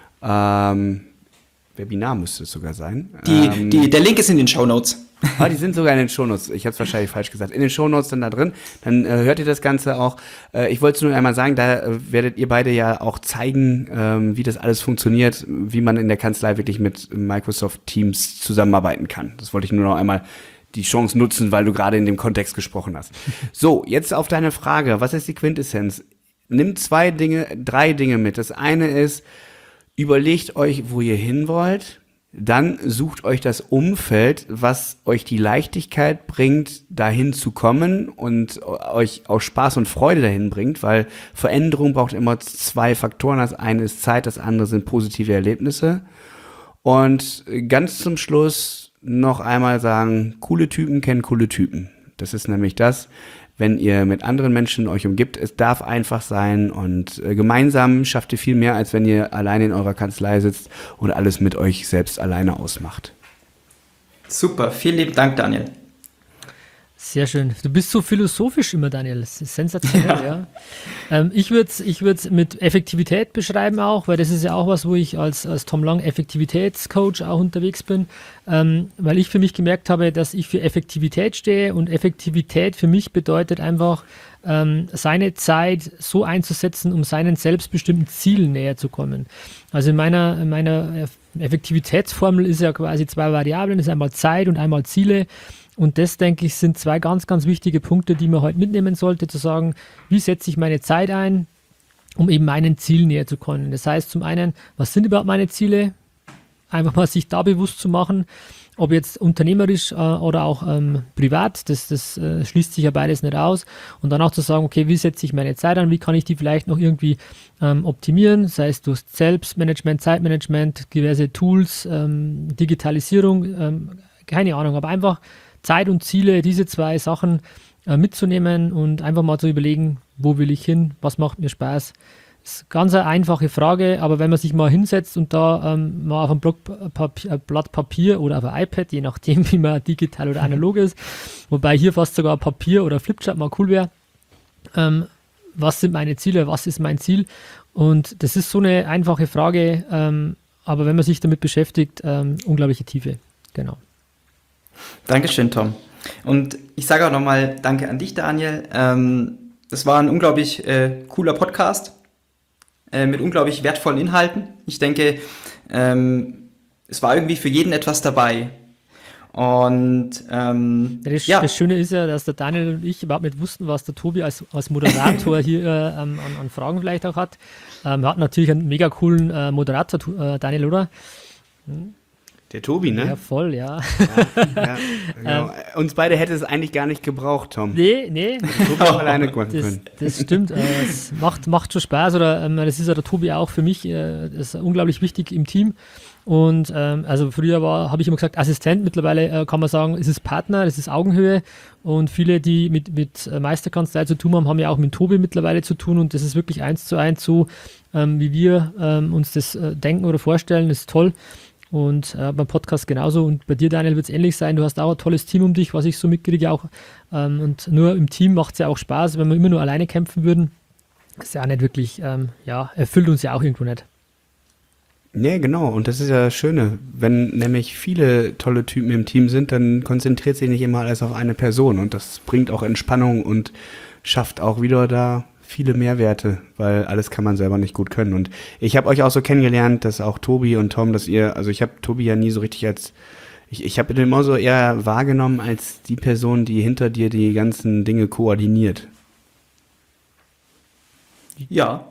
ähm, Webinar müsste es sogar sein. Die, ähm, die, der Link ist in den Shownotes. Ah, die sind sogar in den Shownotes. Ich habe es wahrscheinlich falsch gesagt. In den Shownotes dann da drin. Dann äh, hört ihr das Ganze auch. Äh, ich wollte es nur einmal sagen, da äh, werdet ihr beide ja auch zeigen, ähm, wie das alles funktioniert, wie man in der Kanzlei wirklich mit Microsoft Teams zusammenarbeiten kann. Das wollte ich nur noch einmal die Chance nutzen, weil du gerade in dem Kontext gesprochen hast. So, jetzt auf deine Frage. Was ist die Quintessenz? Nimm zwei Dinge, drei Dinge mit. Das eine ist, überlegt euch, wo ihr hin wollt. Dann sucht euch das Umfeld, was euch die Leichtigkeit bringt, dahin zu kommen und euch auch Spaß und Freude dahin bringt, weil Veränderung braucht immer zwei Faktoren. Das eine ist Zeit, das andere sind positive Erlebnisse. Und ganz zum Schluss noch einmal sagen, coole Typen kennen coole Typen. Das ist nämlich das, wenn ihr mit anderen Menschen euch umgibt. Es darf einfach sein, und äh, gemeinsam schafft ihr viel mehr, als wenn ihr alleine in eurer Kanzlei sitzt und alles mit euch selbst alleine ausmacht. Super, vielen lieben Dank, Daniel. Sehr schön. Du bist so philosophisch immer, Daniel. Das ist sensationell, ja. ja. Ähm, ich würde es ich würd's mit Effektivität beschreiben auch, weil das ist ja auch was, wo ich als, als Tom Lang Effektivitätscoach auch unterwegs bin, ähm, weil ich für mich gemerkt habe, dass ich für Effektivität stehe, und Effektivität für mich bedeutet einfach, ähm, seine Zeit so einzusetzen, um seinen selbstbestimmten Zielen näher zu kommen. Also in meiner, in meiner Effektivitätsformel ist ja quasi zwei Variablen, das ist einmal Zeit und einmal Ziele. Und das, denke ich, sind zwei ganz, ganz wichtige Punkte, die man heute mitnehmen sollte, zu sagen, wie setze ich meine Zeit ein, um eben meinen Zielen näher zu kommen. Das heißt zum einen, was sind überhaupt meine Ziele? Einfach mal sich da bewusst zu machen, ob jetzt unternehmerisch äh, oder auch ähm, privat, das, das äh, schließt sich ja beides nicht aus. Und dann auch zu sagen, okay, wie setze ich meine Zeit an, wie kann ich die vielleicht noch irgendwie ähm, optimieren, sei es durch Selbstmanagement, Zeitmanagement, diverse Tools, ähm, Digitalisierung, ähm, keine Ahnung, aber einfach Zeit und Ziele, diese zwei Sachen äh, mitzunehmen und einfach mal zu überlegen, wo will ich hin, was macht mir Spaß. Das ist eine ganz eine einfache Frage, aber wenn man sich mal hinsetzt und da ähm, mal auf einem Block Papier, äh, Blatt Papier oder auf ein iPad, je nachdem, wie man digital oder analog ist, wobei hier fast sogar Papier oder Flipchart mal cool wäre, ähm, was sind meine Ziele, was ist mein Ziel? Und das ist so eine einfache Frage, ähm, aber wenn man sich damit beschäftigt, ähm, unglaubliche Tiefe. Genau. Dankeschön, Tom. Und ich sage auch nochmal Danke an dich, Daniel. Ähm, das war ein unglaublich äh, cooler Podcast äh, mit unglaublich wertvollen Inhalten. Ich denke, ähm, es war irgendwie für jeden etwas dabei. Und ähm, Das, ja, das Schöne ist ja, dass der Daniel und ich überhaupt nicht wussten, was der Tobi als, als Moderator hier äh, ähm, an, an Fragen vielleicht auch hat. Ähm, er hat natürlich einen mega coolen äh, Moderator, äh, Daniel, oder? Der Tobi, ne? Ja, voll, ja. Ja, genau. Uns beide hätte es eigentlich gar nicht gebraucht, Tom. Nee, nee, Tobi auch alleine machen das, können. das stimmt. Äh, es macht, macht schon Spaß, oder ähm, das ist ja der Tobi auch für mich, äh, das ist unglaublich wichtig im Team. Und ähm, also früher war, habe ich immer gesagt, Assistent, mittlerweile äh, kann man sagen, es ist Partner, es ist Augenhöhe, und viele, die mit, mit Meisterkanzlei zu tun haben, haben ja auch mit Tobi mittlerweile zu tun, und das ist wirklich eins zu eins so, ähm, wie wir ähm, uns das äh, denken oder vorstellen, das ist toll. Und äh, beim Podcast genauso, und bei dir, Daniel, wird es ähnlich sein. Du hast auch ein tolles Team um dich, was ich so mitkriege auch, ähm, und nur im Team macht es ja auch Spaß. Wenn wir immer nur alleine kämpfen würden, ist ja auch nicht wirklich, ähm, ja, erfüllt uns ja auch irgendwo nicht. Ja, genau. Und das ist ja das Schöne. Wenn nämlich viele tolle Typen im Team sind, dann konzentriert sich nicht immer alles auf eine Person. Und das bringt auch Entspannung und schafft auch wieder da viele Mehrwerte, weil alles kann man selber nicht gut können. Und ich habe euch auch so kennengelernt, dass auch Tobi und Tom, dass ihr, also ich habe Tobi ja nie so richtig als, ich, ich habe ihn immer so eher wahrgenommen als die Person, die hinter dir die ganzen Dinge koordiniert. ja.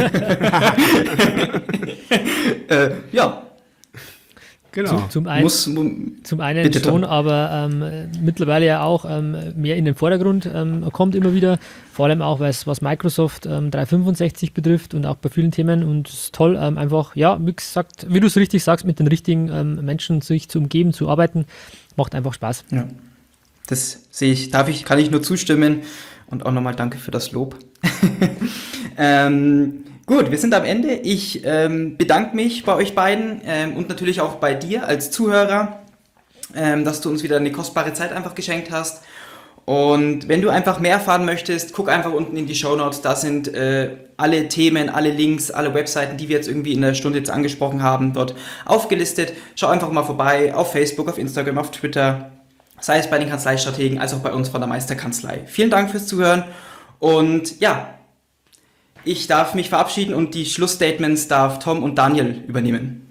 äh, ja. Genau. Zum, zum, ein, Muss, mu- zum einen Bitte, schon, Tom. aber ähm, mittlerweile ja auch ähm, mehr in den Vordergrund ähm, kommt immer wieder, vor allem auch was, was Microsoft ähm, dreihundertfünfundsechzig betrifft und auch bei vielen Themen, und es ist toll, ähm, einfach, ja, wie gesagt, wie du es richtig sagst, mit den richtigen ähm, Menschen sich zu umgeben, zu arbeiten, macht einfach Spaß. Ja. Das sehe ich, darf ich, kann ich nur zustimmen, und auch nochmal danke für das Lob. ähm, Gut, wir sind am Ende. Ich ähm, bedanke mich bei euch beiden ähm, und natürlich auch bei dir als Zuhörer, ähm, dass du uns wieder eine kostbare Zeit einfach geschenkt hast. Und wenn du einfach mehr erfahren möchtest, guck einfach unten in die Shownotes. Da sind äh, alle Themen, alle Links, alle Webseiten, die wir jetzt irgendwie in der Stunde jetzt angesprochen haben, dort aufgelistet. Schau einfach mal vorbei auf Facebook, auf Instagram, auf Twitter, sei es bei den Kanzleistrategen als auch bei uns von der Meisterkanzlei. Vielen Dank fürs Zuhören, und ja, ich darf mich verabschieden, und die Schlussstatements darf Tom und Daniel übernehmen.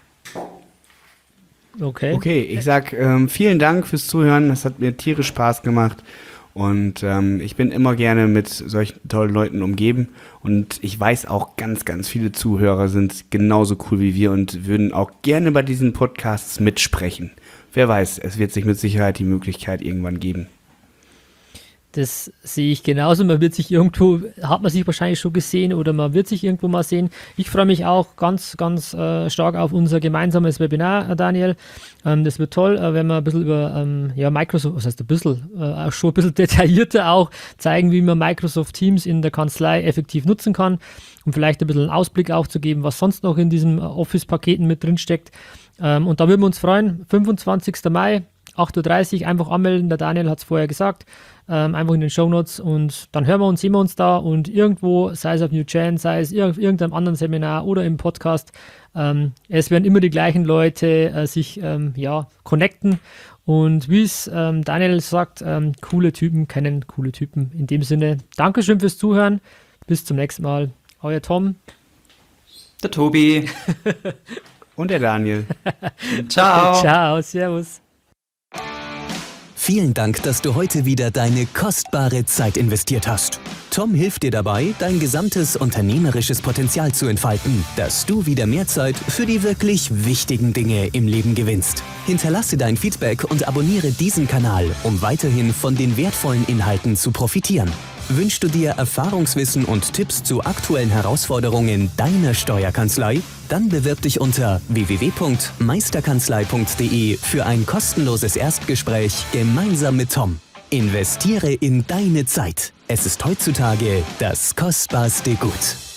Okay. Okay, ich sag ähm, vielen Dank fürs Zuhören. Das hat mir tierisch Spaß gemacht. Und ähm, ich bin immer gerne mit solchen tollen Leuten umgeben. Und ich weiß auch, ganz, ganz viele Zuhörer sind genauso cool wie wir und würden auch gerne bei diesen Podcasts mitsprechen. Wer weiß, es wird sich mit Sicherheit die Möglichkeit irgendwann geben. Das sehe ich genauso. Man wird sich irgendwo, hat man sich wahrscheinlich schon gesehen, oder man wird sich irgendwo mal sehen. Ich freue mich auch ganz, ganz äh, stark auf unser gemeinsames Webinar, Daniel. Ähm, das wird toll, äh, wenn wir ein bisschen über ähm, ja, Microsoft, was heißt ein bisschen, äh, schon ein bisschen detaillierter auch zeigen, wie man Microsoft Teams in der Kanzlei effektiv nutzen kann, um vielleicht ein bisschen einen Ausblick auch zu geben, was sonst noch in diesen Office-Paketen mit drin steckt. Ähm, und da würden wir uns freuen, fünfundzwanzigsten Mai, acht Uhr dreißig, einfach anmelden, der Daniel hat es vorher gesagt, ähm, einfach in den Shownotes, und dann hören wir uns, sehen wir uns da, und irgendwo, sei es auf New Gen, sei es irg- irgendeinem anderen Seminar oder im Podcast, ähm, es werden immer die gleichen Leute äh, sich ähm, ja, connecten, und wie es ähm, Daniel sagt, ähm, coole Typen kennen coole Typen. In dem Sinne, Dankeschön fürs Zuhören, bis zum nächsten Mal, euer Tom. Der Tobi. Und der Daniel. Ciao. Ciao, servus. Vielen Dank, dass du heute wieder deine kostbare Zeit investiert hast. Tom hilft dir dabei, dein gesamtes unternehmerisches Potenzial zu entfalten, dass du wieder mehr Zeit für die wirklich wichtigen Dinge im Leben gewinnst. Hinterlasse dein Feedback und abonniere diesen Kanal, um weiterhin von den wertvollen Inhalten zu profitieren. Wünschst du dir Erfahrungswissen und Tipps zu aktuellen Herausforderungen deiner Steuerkanzlei? Dann bewirb dich unter w w w punkt meisterkanzlei punkt d e für ein kostenloses Erstgespräch gemeinsam mit Tom. Investiere in deine Zeit. Es ist heutzutage das kostbarste Gut.